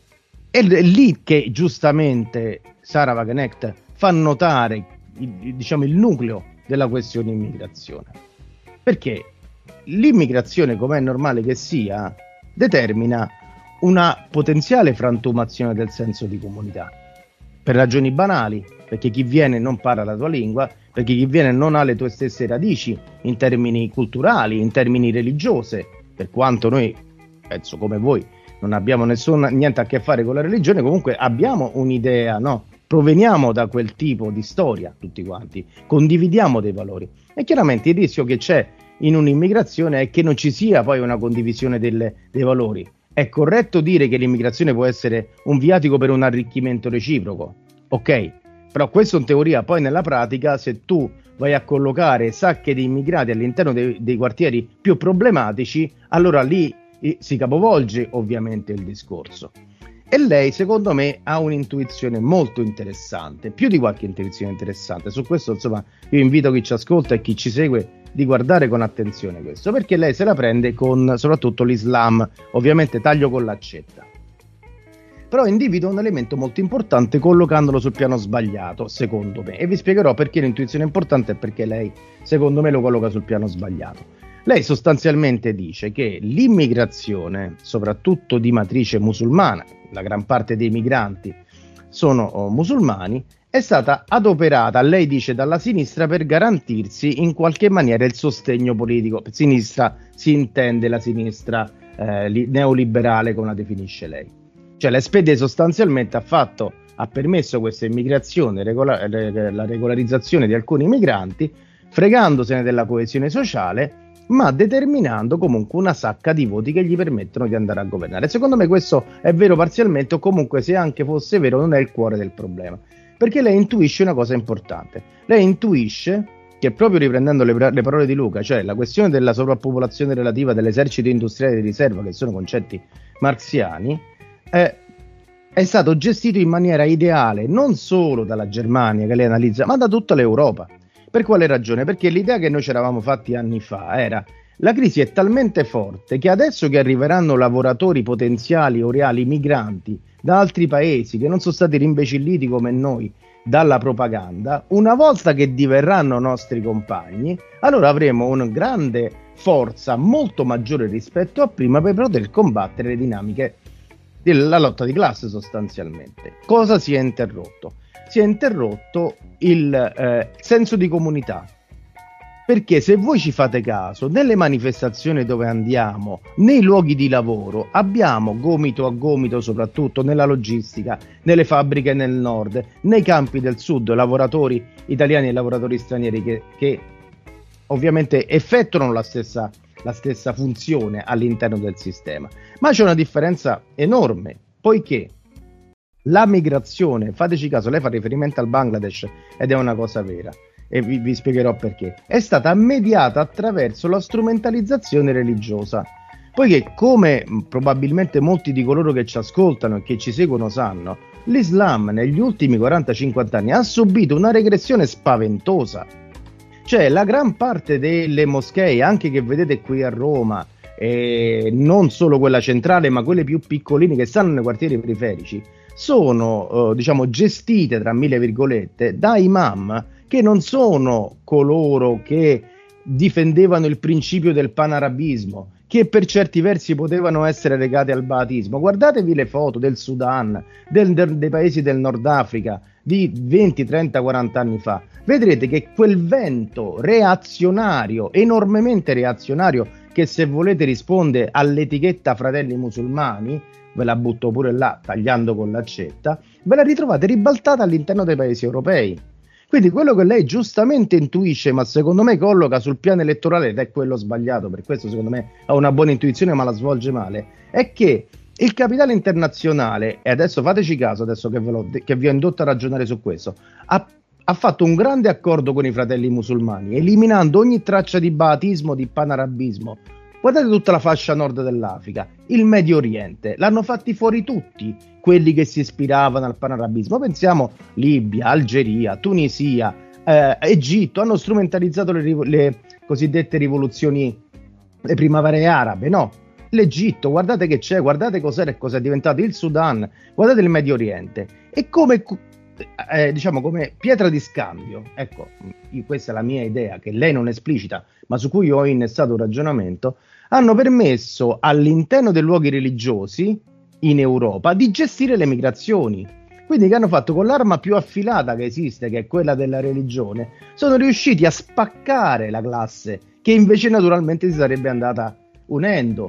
È lì che giustamente Sara Wagenknecht fa notare il, diciamo, il nucleo della questione immigrazione, perché l'immigrazione, come è normale che sia, determina una potenziale frantumazione del senso di comunità, per ragioni banali, perché chi viene non parla la tua lingua, perché chi viene non ha le tue stesse radici in termini culturali, in termini religiose, per quanto noi, penso come voi, non abbiamo nessun, niente a che fare con la religione, comunque abbiamo un'idea, no? Proveniamo da quel tipo di storia tutti quanti, condividiamo dei valori, e chiaramente il rischio che c'è in un'immigrazione è che non ci sia poi una condivisione delle, dei valori. È corretto dire che l'immigrazione può essere un viatico per un arricchimento reciproco, ok, però questo in teoria, poi nella pratica, se tu vai a collocare sacche di immigrati all'interno dei, dei quartieri più problematici, allora lì eh, si capovolge ovviamente il discorso. E lei, secondo me, ha un'intuizione molto interessante, più di qualche intuizione interessante. Su questo, insomma, io invito chi ci ascolta e chi ci segue di guardare con attenzione questo, perché lei se la prende con soprattutto l'Islam, ovviamente taglio con l'accetta. Però individua un elemento molto importante collocandolo sul piano sbagliato, secondo me, e vi spiegherò perché l'intuizione è importante e perché lei, secondo me, lo colloca sul piano sbagliato. Lei sostanzialmente dice che l'immigrazione, soprattutto di matrice musulmana, la gran parte dei migranti sono oh, musulmani, è stata adoperata, lei dice, dalla sinistra per garantirsi in qualche maniera il sostegno politico. Per sinistra si intende la sinistra eh, li, neoliberale, come la definisce lei. Cioè l'S P D sostanzialmente ha fatto, ha permesso questa immigrazione, regola, la regolarizzazione di alcuni migranti, fregandosene della coesione sociale, ma determinando comunque una sacca di voti che gli permettono di andare a governare. Secondo me questo è vero parzialmente, o comunque se anche fosse vero non è il cuore del problema. Perché lei intuisce una cosa importante. Lei intuisce che, proprio riprendendo le, le parole di Luca, cioè la questione della sovrappopolazione relativa dell'esercito industriale di riserva, che sono concetti marxiani, eh, è stato gestito in maniera ideale non solo dalla Germania, che lei analizza, ma da tutta l'Europa. Per quale ragione? Perché l'idea che noi ci eravamo fatti anni fa era: la crisi è talmente forte che adesso che arriveranno lavoratori potenziali o reali migranti da altri paesi che non sono stati rimbecilliti come noi dalla propaganda, una volta che diverranno nostri compagni, allora avremo una grande forza molto maggiore rispetto a prima per poter combattere le dinamiche della lotta di classe sostanzialmente. Cosa si è interrotto? Si è interrotto il eh, senso di comunità. Perché se voi ci fate caso, nelle manifestazioni dove andiamo, nei luoghi di lavoro, abbiamo gomito a gomito, soprattutto nella logistica, nelle fabbriche nel nord, nei campi del sud, lavoratori italiani e lavoratori stranieri che, che ovviamente effettuano la stessa, la stessa funzione all'interno del sistema. Ma c'è una differenza enorme, poiché la migrazione, fateci caso, lei fa riferimento al Bangladesh ed è una cosa vera, e vi, vi spiegherò perché, è stata mediata attraverso la strumentalizzazione religiosa, poiché, come probabilmente molti di coloro che ci ascoltano e che ci seguono sanno, l'Islam negli ultimi quaranta cinquanta anni ha subito una regressione spaventosa. Cioè la gran parte delle moschee, anche che vedete qui a Roma, e non solo quella centrale ma quelle più piccoline che stanno nei quartieri periferici, sono eh, diciamo gestite, tra mille virgolette, da imam che non sono coloro che difendevano il principio del panarabismo, che per certi versi potevano essere legati al bahatismo. Guardatevi le foto del Sudan, del, del, dei paesi del Nord Africa di venti, trenta, quaranta anni fa. Vedrete che quel vento reazionario, enormemente reazionario, che se volete risponde all'etichetta fratelli musulmani, ve la butto pure là tagliando con l'accetta, ve la ritrovate ribaltata all'interno dei paesi europei. Quindi quello che lei giustamente intuisce, ma secondo me colloca sul piano elettorale, ed è quello sbagliato, per questo secondo me ha una buona intuizione ma la svolge male, è che il capitale internazionale, e adesso fateci caso, adesso che, ve lo, che vi ho indotto a ragionare su questo, ha, ha fatto un grande accordo con i fratelli musulmani, eliminando ogni traccia di bahatismo, di panarabismo. Guardate tutta la fascia nord dell'Africa, il Medio Oriente, l'hanno fatti fuori tutti quelli che si ispiravano al panarabismo. Pensiamo Libia, Algeria, Tunisia, eh, Egitto, hanno strumentalizzato le, le cosiddette rivoluzioni, le primavere arabe, no? L'Egitto, guardate che c'è, guardate cos'era e cosa è diventato il Sudan, guardate il Medio Oriente. E come, eh, diciamo, come pietra di scambio, ecco, questa è la mia idea, che lei non esplicita, ma su cui ho innestato un ragionamento, hanno permesso all'interno dei luoghi religiosi in Europa di gestire le migrazioni. Quindi che hanno fatto con l'arma più affilata che esiste, che è quella della religione, sono riusciti a spaccare la classe che invece naturalmente si sarebbe andata unendo.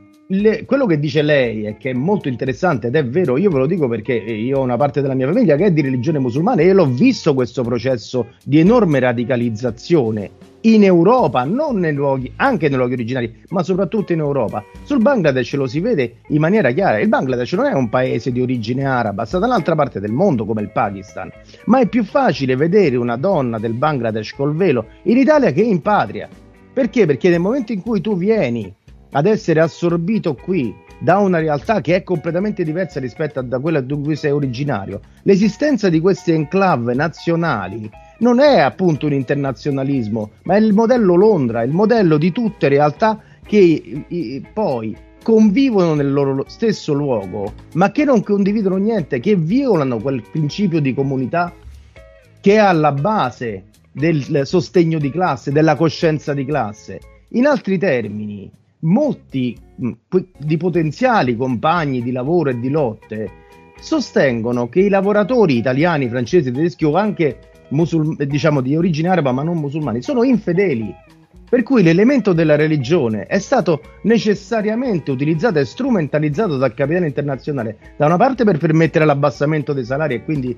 Le, quello che dice lei è che è molto interessante ed è vero, io ve lo dico perché io ho una parte della mia famiglia che è di religione musulmana e l'ho visto questo processo di enorme radicalizzazione in Europa, non nei luoghi, anche nei luoghi originari, ma soprattutto in Europa. Sul Bangladesh lo si vede in maniera chiara. Il Bangladesh non è un paese di origine araba, sta dall'altra parte del mondo come il Pakistan, ma è più facile vedere una donna del Bangladesh col velo in Italia che in patria. Perché? Perché nel momento in cui tu vieni ad essere assorbito qui da una realtà che è completamente diversa rispetto a da quella da cui sei originario, l'esistenza di queste enclave nazionali non è appunto un internazionalismo, ma è il modello Londra, il modello di tutte realtà che i, poi convivono nel loro stesso luogo, ma che non condividono niente, che violano quel principio di comunità che è alla base del sostegno di classe, della coscienza di classe. In altri termini, molti mh, di potenziali compagni di lavoro e di lotte sostengono che i lavoratori italiani, francesi, tedeschi o anche musul- diciamo di origine araba ma non musulmani sono infedeli, per cui l'elemento della religione è stato necessariamente utilizzato e strumentalizzato dal capitale internazionale, da una parte per permettere l'abbassamento dei salari e quindi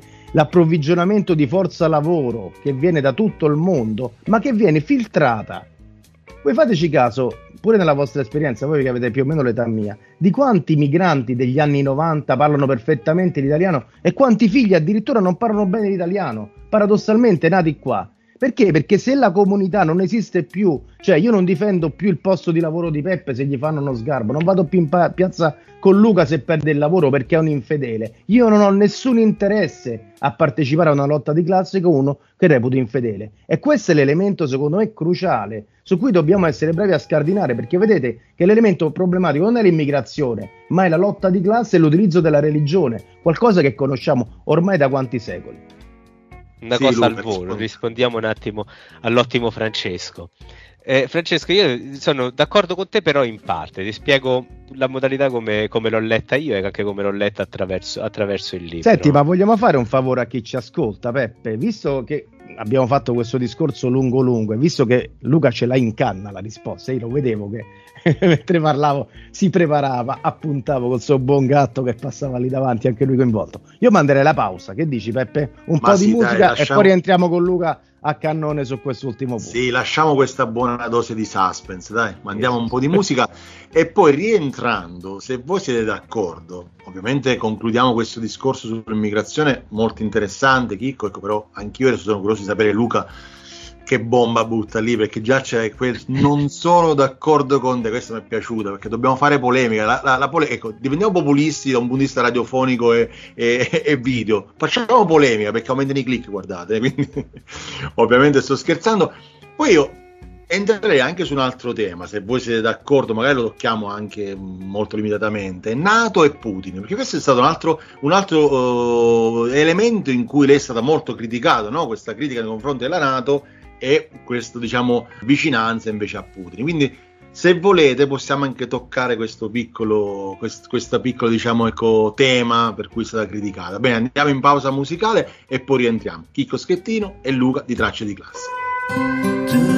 l'approvvigionamento di forza lavoro che viene da tutto il mondo, ma che viene filtrata Voi fateci caso, pure nella vostra esperienza, voi che avete più o meno l'età mia, di quanti migranti degli anni novanta parlano perfettamente l'italiano e quanti figli addirittura non parlano bene l'italiano, paradossalmente nati qua. Perché? Perché se la comunità non esiste più, cioè io non difendo più il posto di lavoro di Peppe se gli fanno uno sgarbo, non vado più in pa- piazza con Luca se perde il lavoro perché è un infedele. Io non ho nessun interesse a partecipare a una lotta di classe con uno che reputo infedele. E questo è l'elemento secondo me cruciale, su cui dobbiamo essere bravi a scardinare, perché vedete che l'elemento problematico non è l'immigrazione, ma è la lotta di classe e l'utilizzo della religione, qualcosa che conosciamo ormai da quanti secoli. Una Sì, cosa Luca, al volo, rispondi. rispondiamo un attimo all'ottimo Francesco. Eh, Francesco, io sono d'accordo con te, però in parte. Ti spiego la modalità come, come l'ho letta io e anche come l'ho letta attraverso, attraverso il libro. Senti, ma vogliamo fare un favore a chi ci ascolta, Peppe? Visto che abbiamo fatto questo discorso lungo lungo e visto che Luca ce l'ha in canna la risposta, io lo vedevo che mentre parlavo si preparava, appuntavo col suo buon gatto che passava lì davanti, anche lui coinvolto. Io manderei la pausa, che dici Peppe? Un Ma po' sì, di dai, musica lasciamo- e poi rientriamo con Luca a cannone su quest'ultimo punto. Sì, lasciamo questa buona dose di suspense, dai, mandiamo un po' di musica e poi rientrando, se voi siete d'accordo, ovviamente concludiamo questo discorso sull'immigrazione molto interessante, Chicco, ecco, però anch'io adesso sono curioso di sapere Luca che bomba butta lì, perché già c'è quel non sono d'accordo con te, questo mi è piaciuto, perché dobbiamo fare polemica, la, la, la pole- ecco, diventiamo populisti da un punto di vista radiofonico e, e, e video, facciamo polemica perché aumentano i click, guardate, quindi ovviamente sto scherzando. Poi io entrerei anche su un altro tema, se voi siete d'accordo, magari lo tocchiamo anche molto limitatamente, NATO e Putin, perché questo è stato un altro, un altro uh, elemento in cui lei è stata molto criticato, no? Questa critica nei confronti della NATO e questa, diciamo, vicinanza invece a Putin. Quindi se volete possiamo anche toccare questo piccolo, quest, questo piccolo, diciamo, ecco, tema per cui è stata criticata. Bene, andiamo in pausa musicale e poi rientriamo. Chicco Schettino e Luca di Tracce di Classe.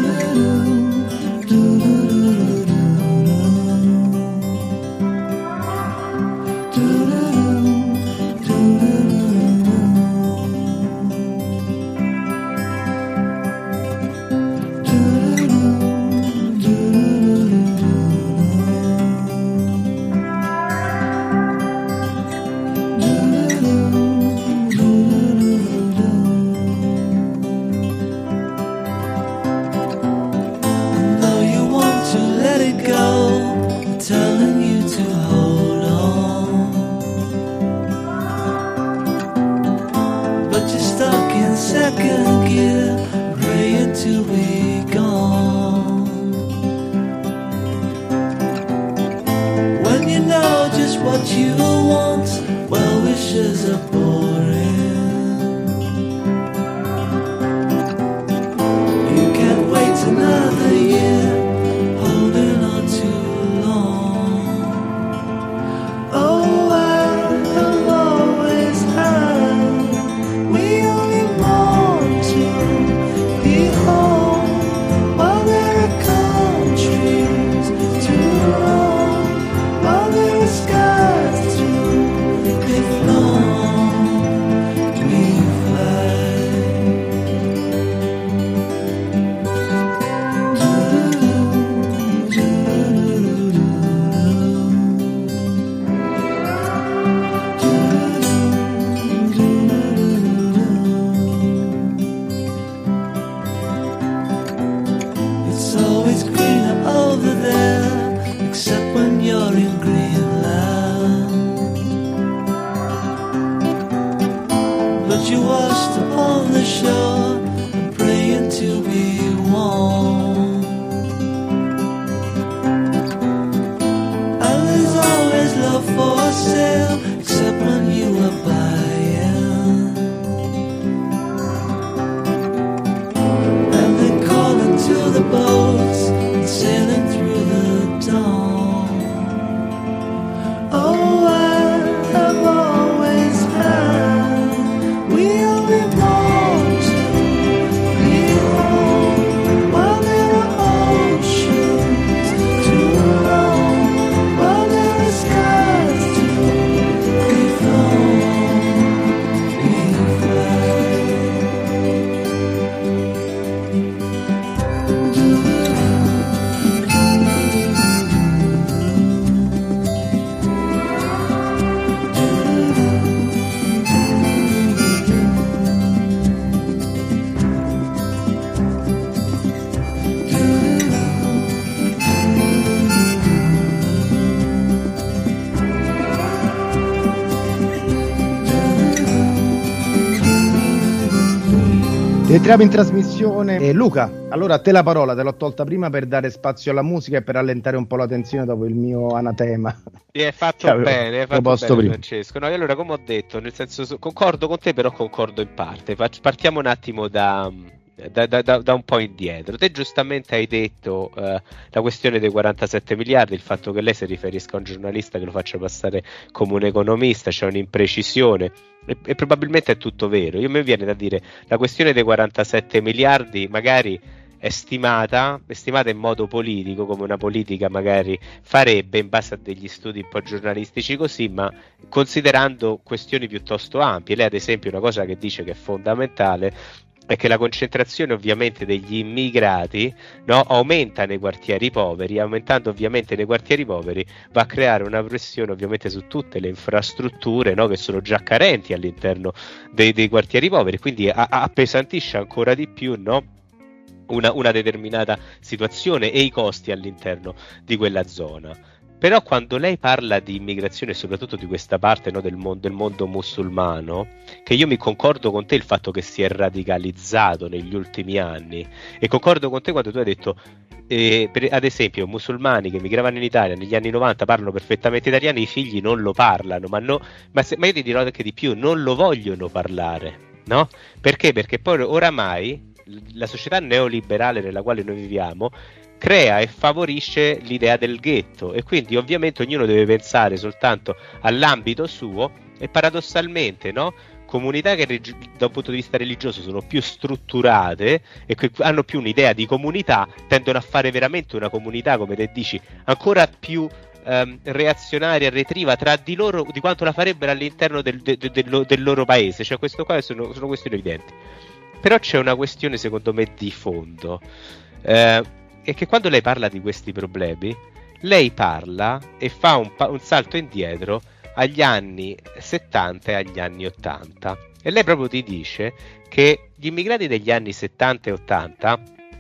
Entriamo in trasmissione. Eh, Luca, allora a te la parola, te l'ho tolta prima per dare spazio alla musica e per allentare un po' la tensione dopo il mio anatema. Sì, hai fatto Cioè, bene, hai fatto proposto bene prima. Francesco. No, io allora, come ho detto, nel senso, so- concordo con te, però concordo in parte. Fac- Partiamo un attimo da, da, da- da- da un po' indietro. Te giustamente hai detto eh, la questione dei quarantasette miliardi, il fatto che lei si riferisca a un giornalista che lo faccia passare come un economista, c'è un'imprecisione. E, e probabilmente è tutto vero. Io mi viene da dire, la questione dei quarantasette miliardi magari è stimata, è stimata in modo politico, come una politica magari farebbe in base a degli studi un po' giornalistici così, ma considerando questioni piuttosto ampie. Lei ad esempio una cosa che dice che è fondamentale è che la concentrazione ovviamente degli immigrati, no, aumenta nei quartieri poveri, aumentando ovviamente nei quartieri poveri va a creare una pressione ovviamente su tutte le infrastrutture, no, che sono già carenti all'interno dei, dei quartieri poveri, quindi a- a- appesantisce ancora di più, no, una, una determinata situazione e i costi all'interno di quella zona. Però quando lei parla di immigrazione, soprattutto di questa parte, no, del, mon- del mondo musulmano, che io mi concordo con te il fatto che si è radicalizzato negli ultimi anni, e concordo con te quando tu hai detto, eh, per- ad esempio, musulmani che migravano in Italia negli anni novanta parlano perfettamente italiano, i figli non lo parlano, ma, no, ma, se- ma io ti dirò anche di più, non lo vogliono parlare, no? Perché? Perché poi oramai la società neoliberale nella quale noi viviamo crea e favorisce l'idea del ghetto, e quindi ovviamente ognuno deve pensare soltanto all'ambito suo, e paradossalmente, no, comunità che reg- da un punto di vista religioso sono più strutturate e che hanno più un'idea di comunità, tendono a fare veramente una comunità, come te dici, ancora più ehm, reazionaria, retriva tra di loro di quanto la farebbero all'interno del, de- de- del, del loro paese. Cioè, questo qua sono, sono questioni evidenti. Però c'è una questione secondo me di fondo, eh, è che quando lei parla di questi problemi, lei parla e fa un, pa- un salto indietro agli anni settanta e agli anni ottanta, e lei proprio ti dice che gli immigrati degli anni settanta e ottanta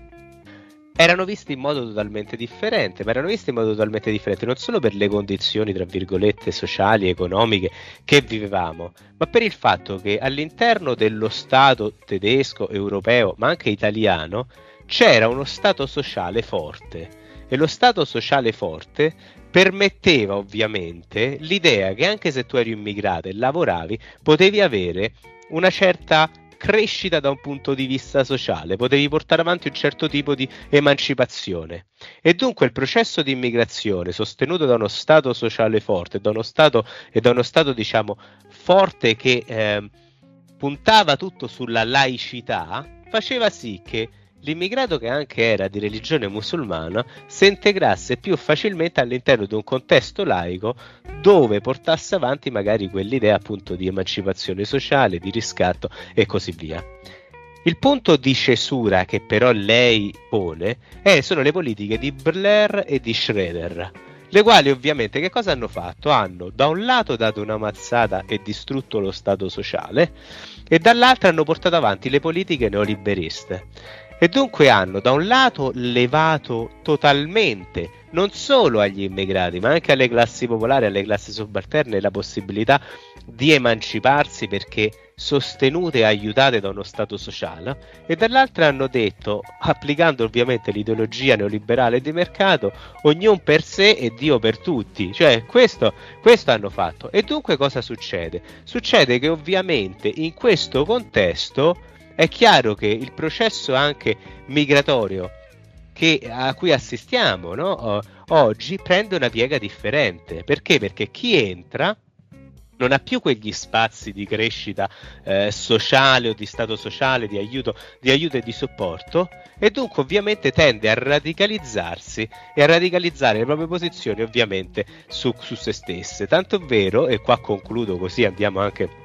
erano visti in modo totalmente differente, ma erano visti in modo totalmente differente non solo per le condizioni, tra virgolette, sociali e economiche che vivevamo, ma per il fatto che all'interno dello Stato tedesco, europeo, ma anche italiano, c'era uno Stato sociale forte, e lo Stato sociale forte permetteva ovviamente l'idea che anche se tu eri immigrato e lavoravi, potevi avere una certa crescita da un punto di vista sociale, potevi portare avanti un certo tipo di emancipazione, e dunque il processo di immigrazione sostenuto da uno Stato sociale forte, da uno Stato e da uno Stato diciamo forte che eh, puntava tutto sulla laicità, faceva sì che l'immigrato che anche era di religione musulmana si integrasse più facilmente all'interno di un contesto laico dove portasse avanti magari quell'idea appunto di emancipazione sociale, di riscatto e così via. Il punto di cesura che però lei pone è, sono le politiche di Blair e di Schroeder, le quali ovviamente che cosa hanno fatto? Hanno da un lato dato una mazzata e distrutto lo Stato sociale, e dall'altro hanno portato avanti le politiche neoliberiste. E dunque hanno da un lato levato totalmente, non solo agli immigrati, ma anche alle classi popolari, alle classi subalterne, la possibilità di emanciparsi perché sostenute e aiutate da uno Stato sociale, e dall'altro hanno detto, applicando ovviamente l'ideologia neoliberale di mercato, ognuno per sé e Dio per tutti. Cioè questo, questo hanno fatto. E dunque cosa succede? Succede che ovviamente in questo contesto è chiaro che il processo anche migratorio che, a cui assistiamo, no, oggi prende una piega differente. Perché? Perché chi entra non ha più quegli spazi di crescita eh, sociale o di stato sociale, di aiuto, di aiuto e di supporto, e dunque ovviamente tende a radicalizzarsi e a radicalizzare le proprie posizioni ovviamente su, su se stesse. Tanto è vero, e qua concludo così andiamo anche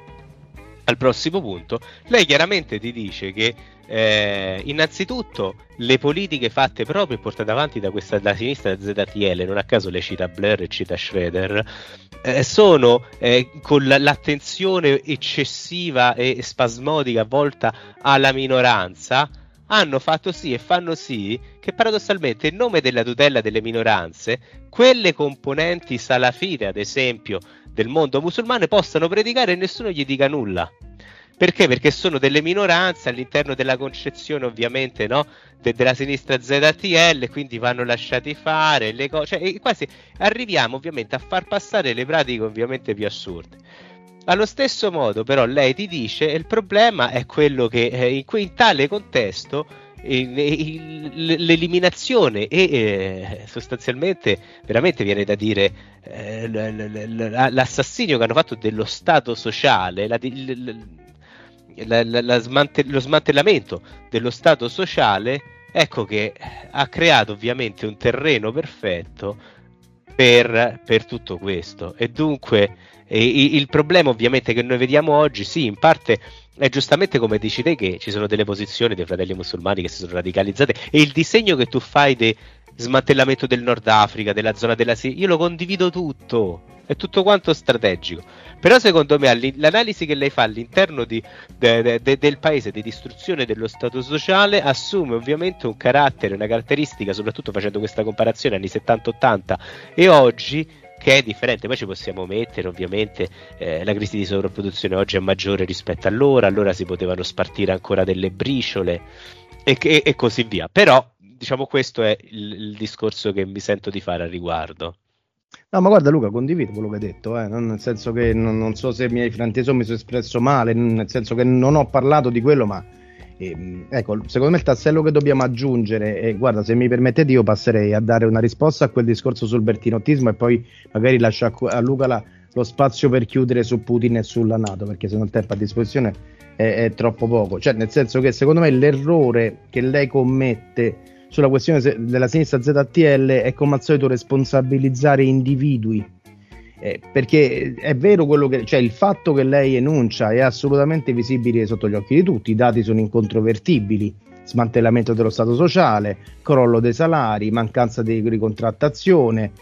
al prossimo punto, lei chiaramente ti dice che eh, innanzitutto le politiche fatte proprio e portate avanti da questa da sinistra Z T L, non a caso le cita Blair e cita Schroeder, eh, sono eh, con la, l'attenzione eccessiva e spasmodica volta alla minoranza, hanno fatto sì e fanno sì che paradossalmente in nome della tutela delle minoranze quelle componenti salafite ad esempio del mondo musulmano possano predicare e nessuno gli dica nulla. Perché? Perché sono delle minoranze all'interno della concezione, ovviamente, no? De- della sinistra Z T L, quindi vanno lasciati fare le cose, cioè, quasi arriviamo ovviamente a far passare le pratiche ovviamente più assurde. Allo stesso modo, però, lei ti dice il problema è quello che eh, in, que- in tale contesto il- il- l'eliminazione e eh, sostanzialmente veramente viene da dire eh, l- l- l- l'assassinio che hanno fatto dello Stato sociale, la, di- l- l- la- la- la smante- lo smantellamento dello Stato sociale, ecco che ha creato ovviamente un terreno perfetto per, per tutto questo. E dunque eh, i- il problema ovviamente che noi vediamo oggi, sì, in parte è giustamente come dici te, che ci sono delle posizioni dei fratelli musulmani che si sono radicalizzate, e il disegno che tu fai di smantellamento del Nord Africa, della zona della Siria, io lo condivido tutto, è tutto quanto strategico. Però secondo me alli- l'analisi che lei fa all'interno di, de- de- de- del paese di distruzione dello Stato sociale assume ovviamente un carattere, una caratteristica, soprattutto facendo questa comparazione anni settanta ottanta e oggi, che è differente. Poi ci possiamo mettere ovviamente eh, la crisi di sovrapproduzione oggi è maggiore rispetto a allora, allora si potevano spartire ancora delle briciole e, e, e così via. Però diciamo questo è il, il discorso che mi sento di fare al riguardo. No, ma guarda Luca, condivido quello che hai detto, eh, non- nel senso che non, non so se mi hai frainteso o mi sono espresso male, nel senso che non ho parlato di quello, ma ehm, ecco, secondo me il tassello che dobbiamo aggiungere, e guarda, se mi permettete io passerei a dare una risposta a quel discorso sul bertinottismo e poi magari lascio a, a Luca la- lo spazio per chiudere su Putin e sulla NATO, perché se no il tempo a disposizione è, è troppo poco. Cioè, nel senso che secondo me l'errore che lei commette sulla questione se- della sinistra Z T L è come al solito responsabilizzare individui, eh, perché è vero quello che, cioè il fatto che lei enuncia è assolutamente visibile sotto gli occhi di tutti, i dati sono incontrovertibili: smantellamento dello Stato sociale, crollo dei salari, mancanza di ricontrattazione,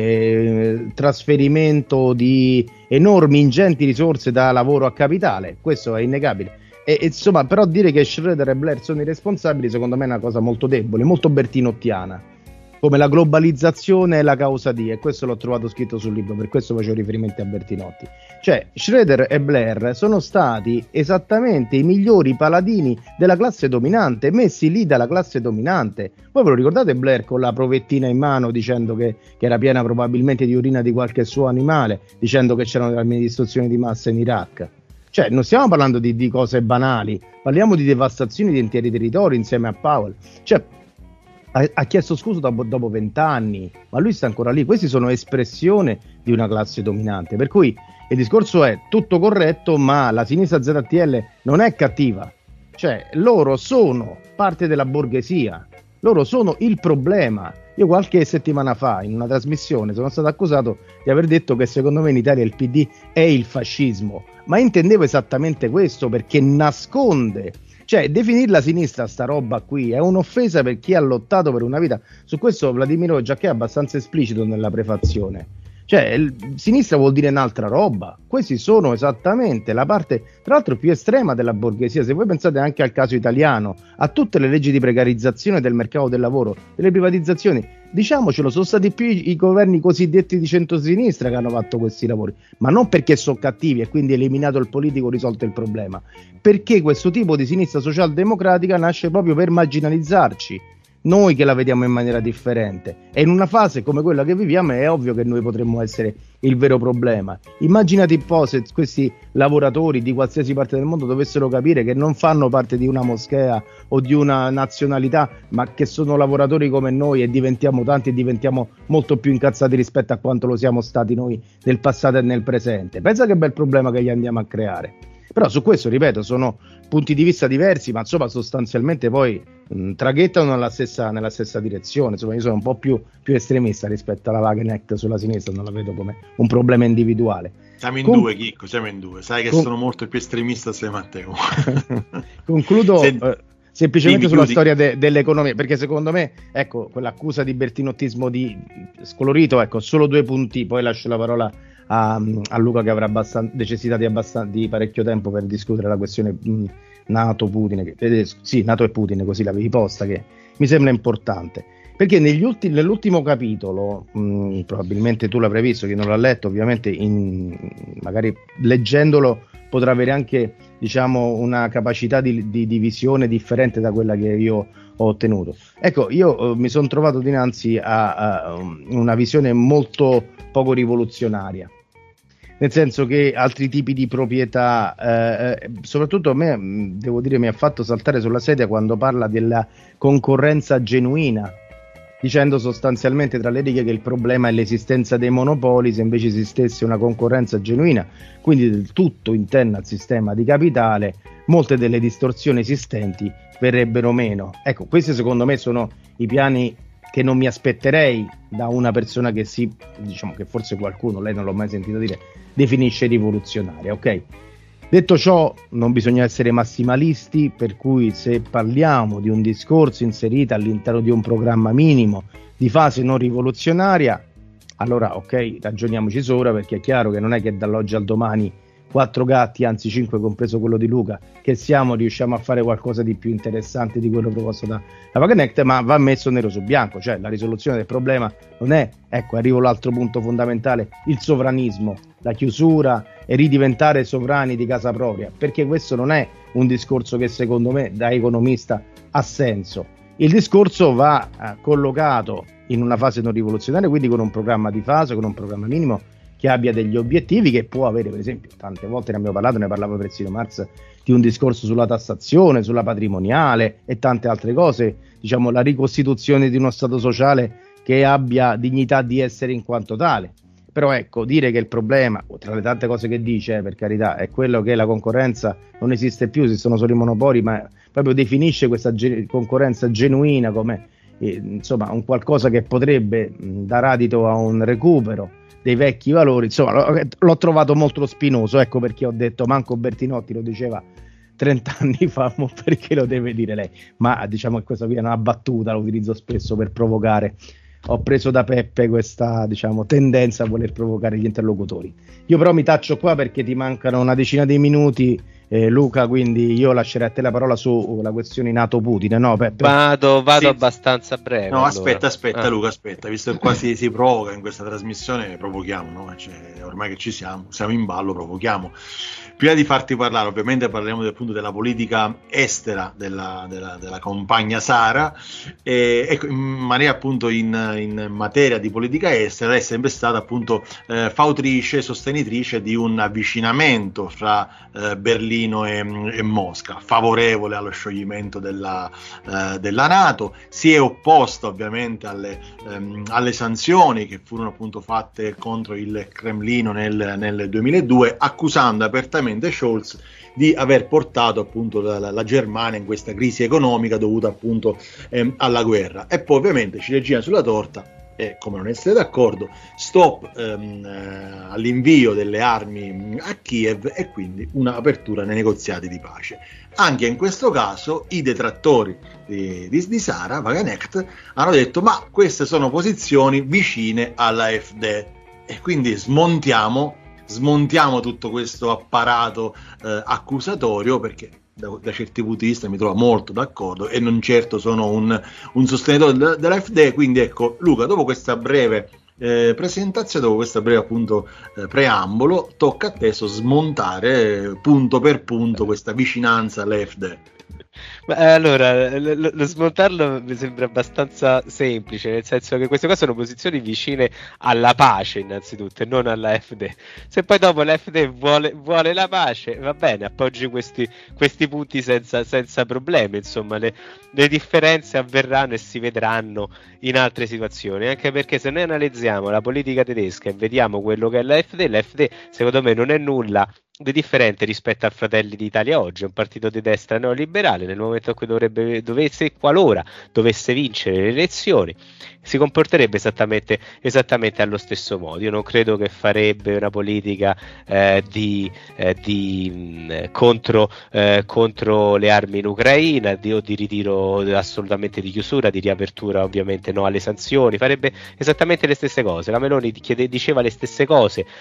eh, trasferimento di enormi ingenti risorse da lavoro a capitale, questo è innegabile. E, e, insomma, però dire che Schroeder e Blair sono i responsabili secondo me è una cosa molto debole, molto bertinottiana, come la globalizzazione è la causa di, e questo l'ho trovato scritto sul libro, per questo facevo riferimento a Bertinotti. Cioè Schroeder e Blair sono stati esattamente i migliori paladini della classe dominante, messi lì dalla classe dominante. Voi ve lo ricordate Blair con la provettina in mano dicendo che, che era piena probabilmente di urina di qualche suo animale, dicendo che c'erano delle armi di distruzione di massa in Iraq? Cioè, non stiamo parlando di, di cose banali, parliamo di devastazioni di interi territori insieme a Powell. Cioè, ha, ha chiesto scusa dopo vent'anni, ma lui sta ancora lì. Questi sono espressione di una classe dominante. Per cui il discorso è tutto corretto, ma la sinistra Z T L non è cattiva. Cioè, loro sono parte della borghesia, loro sono il problema. Io qualche settimana fa in una trasmissione sono stato accusato di aver detto che secondo me in Italia il P D è il fascismo, ma intendevo esattamente questo, perché nasconde, cioè definire la sinistra sta roba qui è un'offesa per chi ha lottato per una vita. Su questo Vladimiro Giacchè è abbastanza esplicito nella prefazione. Cioè, il, sinistra vuol dire un'altra roba. Questi sono esattamente la parte, tra l'altro, più estrema della borghesia. Se voi pensate anche al caso italiano, a tutte le leggi di precarizzazione del mercato del lavoro, delle privatizzazioni, diciamocelo, sono stati più i, i governi cosiddetti di centrosinistra che hanno fatto questi lavori, ma non perché sono cattivi e quindi eliminato il politico, risolto il problema, perché questo tipo di sinistra socialdemocratica nasce proprio per marginalizzarci, noi che la vediamo in maniera differente, e in una fase come quella che viviamo è ovvio che noi potremmo essere il vero problema. Immaginate un po' se questi lavoratori di qualsiasi parte del mondo dovessero capire che non fanno parte di una moschea o di una nazionalità, ma che sono lavoratori come noi, e diventiamo tanti e diventiamo molto più incazzati rispetto a quanto lo siamo stati noi nel passato e nel presente. Pensa che bel problema che gli andiamo a creare. Però su questo, ripeto, sono punti di vista diversi, ma insomma sostanzialmente poi mh, traghettano nella stessa, nella stessa direzione. Insomma, io sono un po' più, più estremista rispetto alla Wagenknecht sulla sinistra, non la vedo come un problema individuale. Siamo in Con... due, Chicco, siamo in due. Sai che Con... sono molto più estremista se Matteo. Concludo Se... eh, semplicemente Dimmi, sulla chiudi. storia de- dell'economia, perché secondo me, ecco, quell'accusa di bertinottismo di scolorito, ecco, solo due punti, poi lascio la parola a, a Luca che avrà abbastan- necessità di, abbastan- di parecchio tempo per discutere la questione mh, NATO-Putin, che, eh, sì, NATO e Putin, così l'avevi posta, che mi sembra importante. Perché negli ulti- nell'ultimo capitolo, mh, probabilmente tu l'avrai visto, chi non l'ha letto, ovviamente in, magari leggendolo potrà avere anche, diciamo, una capacità di, di, di visione differente da quella che io ho ottenuto. Ecco, io eh, mi sono trovato dinanzi a, a una visione molto poco rivoluzionaria, nel senso che altri tipi di proprietà, eh, soprattutto a me, devo dire, mi ha fatto saltare sulla sedia quando parla della concorrenza genuina, dicendo sostanzialmente tra le righe che il problema è l'esistenza dei monopoli, se invece esistesse una concorrenza genuina, quindi del tutto interna al sistema di capitale, molte delle distorsioni esistenti verrebbero meno. Ecco, questi secondo me sono i piani che non mi aspetterei da una persona che si, diciamo che forse qualcuno, lei non l'ho mai sentito dire, definisce rivoluzionaria, ok? Detto ciò, non bisogna essere massimalisti, per cui se parliamo di un discorso inserito all'interno di un programma minimo di fase non rivoluzionaria, allora ok, ragioniamoci sopra, perché è chiaro che non è che dall'oggi al domani quattro gatti, anzi cinque compreso quello di Luca, che siamo, riusciamo a fare qualcosa di più interessante di quello proposto da la Wagenknecht, ma va messo nero su bianco, cioè la risoluzione del problema non è, ecco, arrivo all'altro punto fondamentale, il sovranismo, la chiusura e ridiventare sovrani di casa propria, perché questo non è un discorso che secondo me da economista ha senso. Il discorso va eh, collocato in una fase non rivoluzionaria, quindi con un programma di fase, con un programma minimo che abbia degli obiettivi, che può avere, per esempio, tante volte ne abbiamo parlato, ne parlava Prezzino Marx, di un discorso sulla tassazione, sulla patrimoniale e tante altre cose, diciamo la ricostituzione di uno stato sociale che abbia dignità di essere in quanto tale. Però ecco, dire che il problema, tra le tante cose che dice, eh, per carità, è quello che la concorrenza non esiste più, esistono solo i monopoli, ma proprio definisce questa ge- concorrenza genuina come eh, insomma un qualcosa che potrebbe mh, dar adito a un recupero dei vecchi valori, insomma l'ho, l'ho trovato molto spinoso, ecco perché ho detto, manco Bertinotti lo diceva trenta anni fa, mo perché lo deve dire lei, ma diciamo che questa qui è una battuta, lo utilizzo spesso per provocare. Ho preso da Peppe questa, diciamo, tendenza a voler provocare gli interlocutori. Io però mi taccio qua perché ti mancano una decina di minuti, eh, Luca, quindi io lascerei a te la parola sulla questione NATO Putin, no Peppe? Vado, vado Sì. abbastanza breve. No, allora. aspetta, aspetta Ah. Luca, aspetta, visto che quasi si provoca in questa trasmissione, provochiamo, no? Cioè, ormai che ci siamo, siamo in ballo, provochiamo. Prima di farti parlare, ovviamente parliamo del punto della politica estera della, della, della compagna Sara, e ecco, in maniera appunto in, in materia di politica estera è sempre stata appunto eh, fautrice, sostenitrice di un avvicinamento fra eh, Berlino e, e Mosca, favorevole allo scioglimento della, eh, della NATO, si è opposta ovviamente alle, ehm, alle sanzioni che furono appunto fatte contro il Cremlino nel, nel duemiladue, accusando apertamente Scholz di aver portato appunto la, la Germania in questa crisi economica dovuta appunto ehm, alla guerra. E poi ovviamente ciliegina sulla torta, e come non essere d'accordo, stop ehm, eh, all'invio delle armi a Kiev e quindi un'apertura nei negoziati di pace. Anche in questo caso i detrattori di, di, di Sara Wagenknecht hanno detto ma queste sono posizioni vicine alla F D, e quindi smontiamo smontiamo tutto questo apparato eh, accusatorio, perché da, da certi punti di vista mi trovo molto d'accordo e non certo sono un, un sostenitore de, dell'A F D. Quindi ecco Luca, dopo questa breve eh, presentazione, dopo questa breve appunto eh, preambolo, tocca a te smontare eh, punto per punto questa vicinanza all'A F D. Ma, eh, allora, lo, lo smontarlo mi sembra abbastanza semplice, nel senso che queste qua sono posizioni vicine alla pace innanzitutto e non alla F D. Se poi dopo l'F D vuole, vuole la pace, va bene, appoggi questi, questi punti senza, senza problemi, insomma le, le differenze avverranno e si vedranno in altre situazioni, anche perché se noi analizziamo la politica tedesca e vediamo quello che è l'A F D, l'A F D secondo me non è nulla di differente rispetto al Fratelli d'Italia oggi, è un partito di destra neoliberale. Nel momento in cui dovrebbe, dovesse, qualora dovesse vincere le elezioni, si comporterebbe esattamente, esattamente allo stesso modo. Io non credo che farebbe una politica eh, di, eh, di mh, contro, eh, contro le armi in Ucraina, di, o di ritiro assolutamente di chiusura, di riapertura ovviamente no alle sanzioni, farebbe esattamente le stesse cose. La Meloni chiede, diceva le stesse cose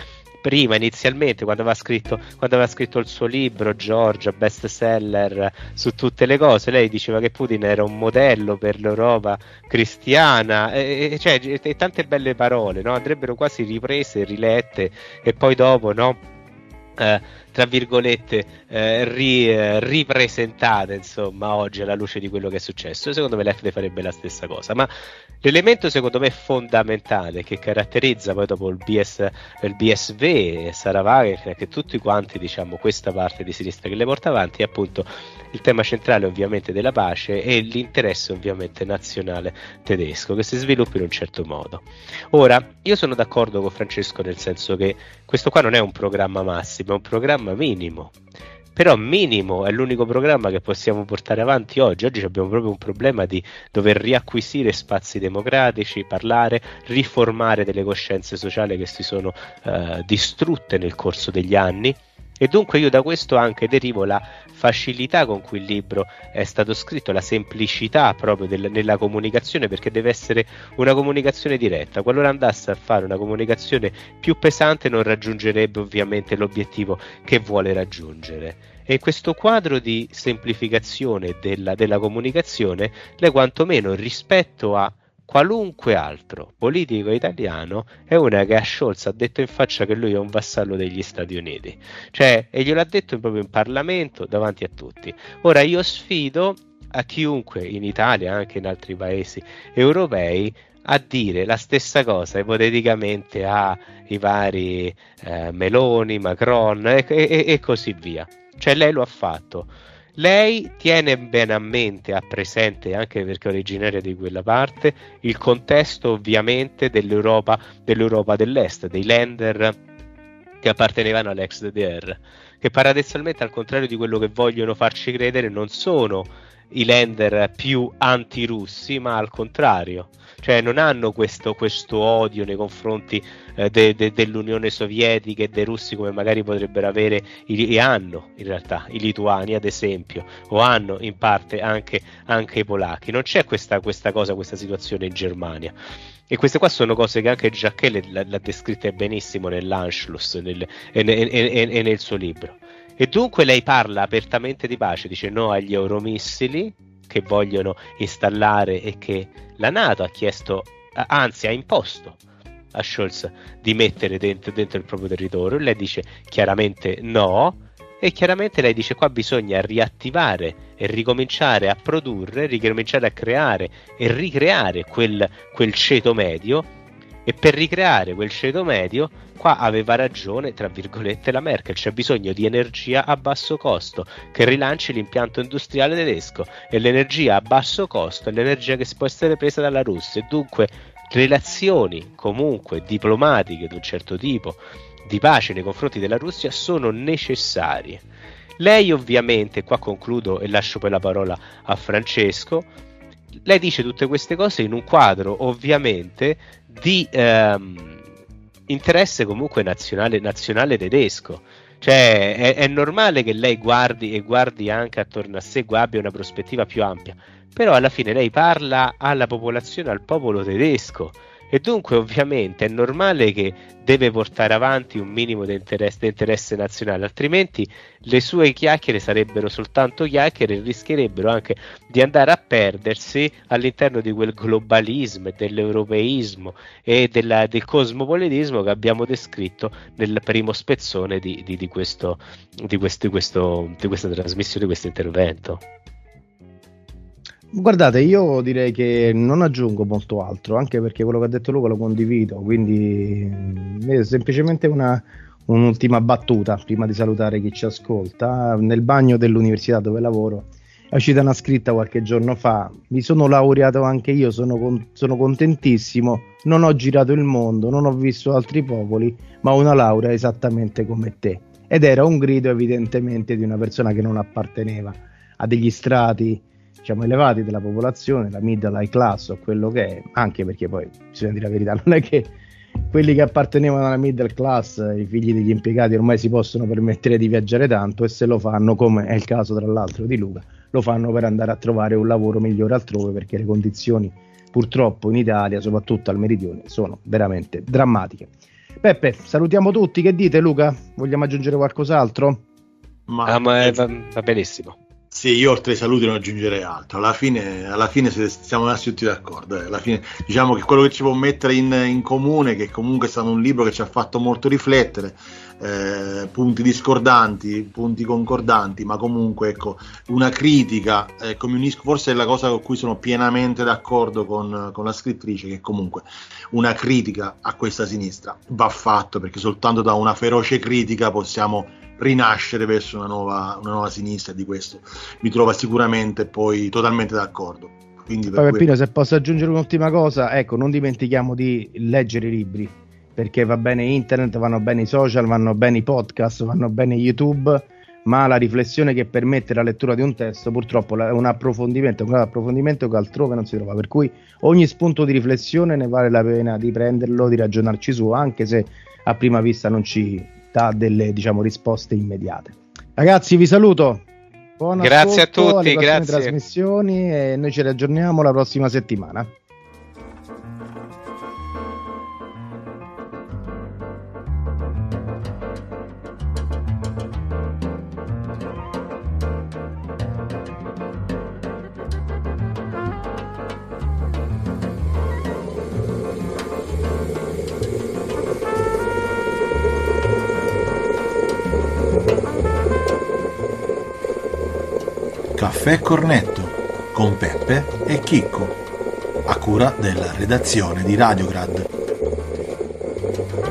prima inizialmente quando aveva scritto quando aveva scritto il suo libro Georgia, best seller su tutte le cose, lei diceva che Putin era un modello per l'Europa cristiana, e, e, cioè e tante belle parole, no? Andrebbero quasi riprese, rilette e poi dopo, no? Eh, tra virgolette eh, ri, eh, ripresentate insomma oggi alla luce di quello che è successo. Secondo me l'F D farebbe la stessa cosa, ma l'elemento secondo me fondamentale che caratterizza poi dopo il B S, il B S V e Sarah Wagenknecht che tutti quanti diciamo questa parte di sinistra che le porta avanti è appunto il tema centrale ovviamente della pace e l'interesse ovviamente nazionale tedesco che si sviluppa in un certo modo. Ora io sono d'accordo con Francesco nel senso che questo qua non è un programma massimo, è un programma minimo, però minimo è l'unico programma che possiamo portare avanti oggi. Oggi abbiamo proprio un problema di dover riacquisire spazi democratici, parlare, riformare delle coscienze sociali che si sono eh, distrutte nel corso degli anni. E dunque io da questo anche derivo la facilità con cui il libro è stato scritto, la semplicità proprio del, nella comunicazione, perché deve essere una comunicazione diretta. Qualora andasse a fare una comunicazione più pesante non raggiungerebbe ovviamente l'obiettivo che vuole raggiungere. E in questo quadro di semplificazione della, della comunicazione, lei quantomeno rispetto a qualunque altro politico italiano è una che a Scholz ha detto in faccia che lui è un vassallo degli Stati Uniti, cioè, e glielo ha detto proprio in Parlamento davanti a tutti. Ora io sfido a chiunque in Italia, anche in altri paesi europei, a dire la stessa cosa ipoteticamente ai vari eh, Meloni, Macron e, e, e così via. Cioè lei lo ha fatto. Lei tiene bene a mente, ha presente, anche perché è originaria di quella parte, il contesto ovviamente dell'Europa, dell'Europa dell'Est, dei Länder che appartenevano all'ex D D R, che paradossalmente al contrario di quello che vogliono farci credere non sono i Länder più antirussi, ma al contrario, cioè non hanno questo, questo odio nei confronti eh, de, de, dell'Unione Sovietica e dei russi come magari potrebbero avere i, e hanno in realtà i lituani ad esempio, o hanno in parte anche, anche i polacchi. Non c'è questa, questa cosa, questa situazione in Germania. E queste qua sono cose che anche Jacquet l'ha, l'ha descritte benissimo nell'Anschluss nel, e, e, e, e nel suo libro. E dunque lei parla apertamente di pace, dice no agli euromissili che vogliono installare e che la NATO ha chiesto, anzi ha imposto a Scholz di mettere dentro, dentro il proprio territorio. Lei dice chiaramente no, e chiaramente lei dice qua bisogna riattivare e ricominciare a produrre, ricominciare a creare e ricreare quel, quel ceto medio. E per ricreare quel ceto medio, qua aveva ragione, tra virgolette, la Merkel, c'è bisogno di energia a basso costo, che rilanci l'impianto industriale tedesco, e l'energia a basso costo è l'energia che si può essere presa dalla Russia, e dunque relazioni comunque diplomatiche di un certo tipo, di pace nei confronti della Russia, sono necessarie. Lei ovviamente, qua concludo e lascio poi la parola a Francesco, lei dice tutte queste cose in un quadro ovviamente di ehm, interesse comunque nazionale, nazionale tedesco. Cioè è, è normale che lei guardi e guardi anche attorno a sé, abbia una prospettiva più ampia, però alla fine lei parla alla popolazione, al popolo tedesco, e dunque ovviamente è normale che deve portare avanti un minimo di interesse, di interesse nazionale, altrimenti le sue chiacchiere sarebbero soltanto chiacchiere e rischierebbero anche di andare a perdersi all'interno di quel globalismo e dell'europeismo e della, del cosmopolitismo che abbiamo descritto nel primo spezzone di, di, di, questo, di, questo, di, questo, di questa trasmissione, di questo intervento. Guardate, io direi che non aggiungo molto altro, anche perché quello che ha detto Luca lo condivido, quindi è semplicemente una, un'ultima battuta prima di salutare chi ci ascolta. Nel bagno dell'università dove lavoro è uscita una scritta qualche giorno fa: mi sono laureato anche io, sono, con, sono contentissimo, non ho girato il mondo, non ho visto altri popoli, ma ho una laurea esattamente come te. Ed era un grido evidentemente di una persona che non apparteneva a degli strati, diciamo, elevati della popolazione, la middle high class o quello che è, anche perché poi bisogna dire la verità, non è che quelli che appartenevano alla middle class, i figli degli impiegati, ormai si possono permettere di viaggiare tanto, e se lo fanno, come è il caso tra l'altro di Luca, lo fanno per andare a trovare un lavoro migliore altrove, perché le condizioni purtroppo in Italia, soprattutto al meridione, sono veramente drammatiche. Peppe, salutiamo tutti, che dite Luca? Vogliamo aggiungere qualcos'altro? Ma, ah, ma va, va benissimo. Sì, io oltre ai saluti non aggiungerei altro. Alla fine, alla fine siamo messi tutti d'accordo. Eh. Alla fine, diciamo che quello che ci può mettere in, in comune, che comunque è stato un libro che ci ha fatto molto riflettere, eh, punti discordanti, punti concordanti, ma comunque ecco, una critica, ecco, mi unisco, forse è la cosa con cui sono pienamente d'accordo con, con la scrittrice, che comunque una critica a questa sinistra va fatto, perché soltanto da una feroce critica possiamo rinascere verso una nuova, una nuova sinistra. Di questo mi trova sicuramente poi totalmente d'accordo. Quindi per Poi Peppino, cui... se posso aggiungere un'ultima cosa, ecco, non dimentichiamo di leggere i libri, perché va bene internet, vanno bene i social, vanno bene i podcast, vanno bene YouTube, ma la riflessione che permette la lettura di un testo purtroppo è un approfondimento, un approfondimento che altrove non si trova, per cui ogni spunto di riflessione ne vale la pena di prenderlo, di ragionarci su, anche se a prima vista non ci dà delle, diciamo, risposte immediate. Ragazzi, vi saluto. Buon grazie a ascolto, tutti, alle prossime grazie. trasmissioni e noi ci riaggiorniamo la prossima settimana. Caffè Cornetto con Peppe e Chicco, a cura della redazione di Radiograd.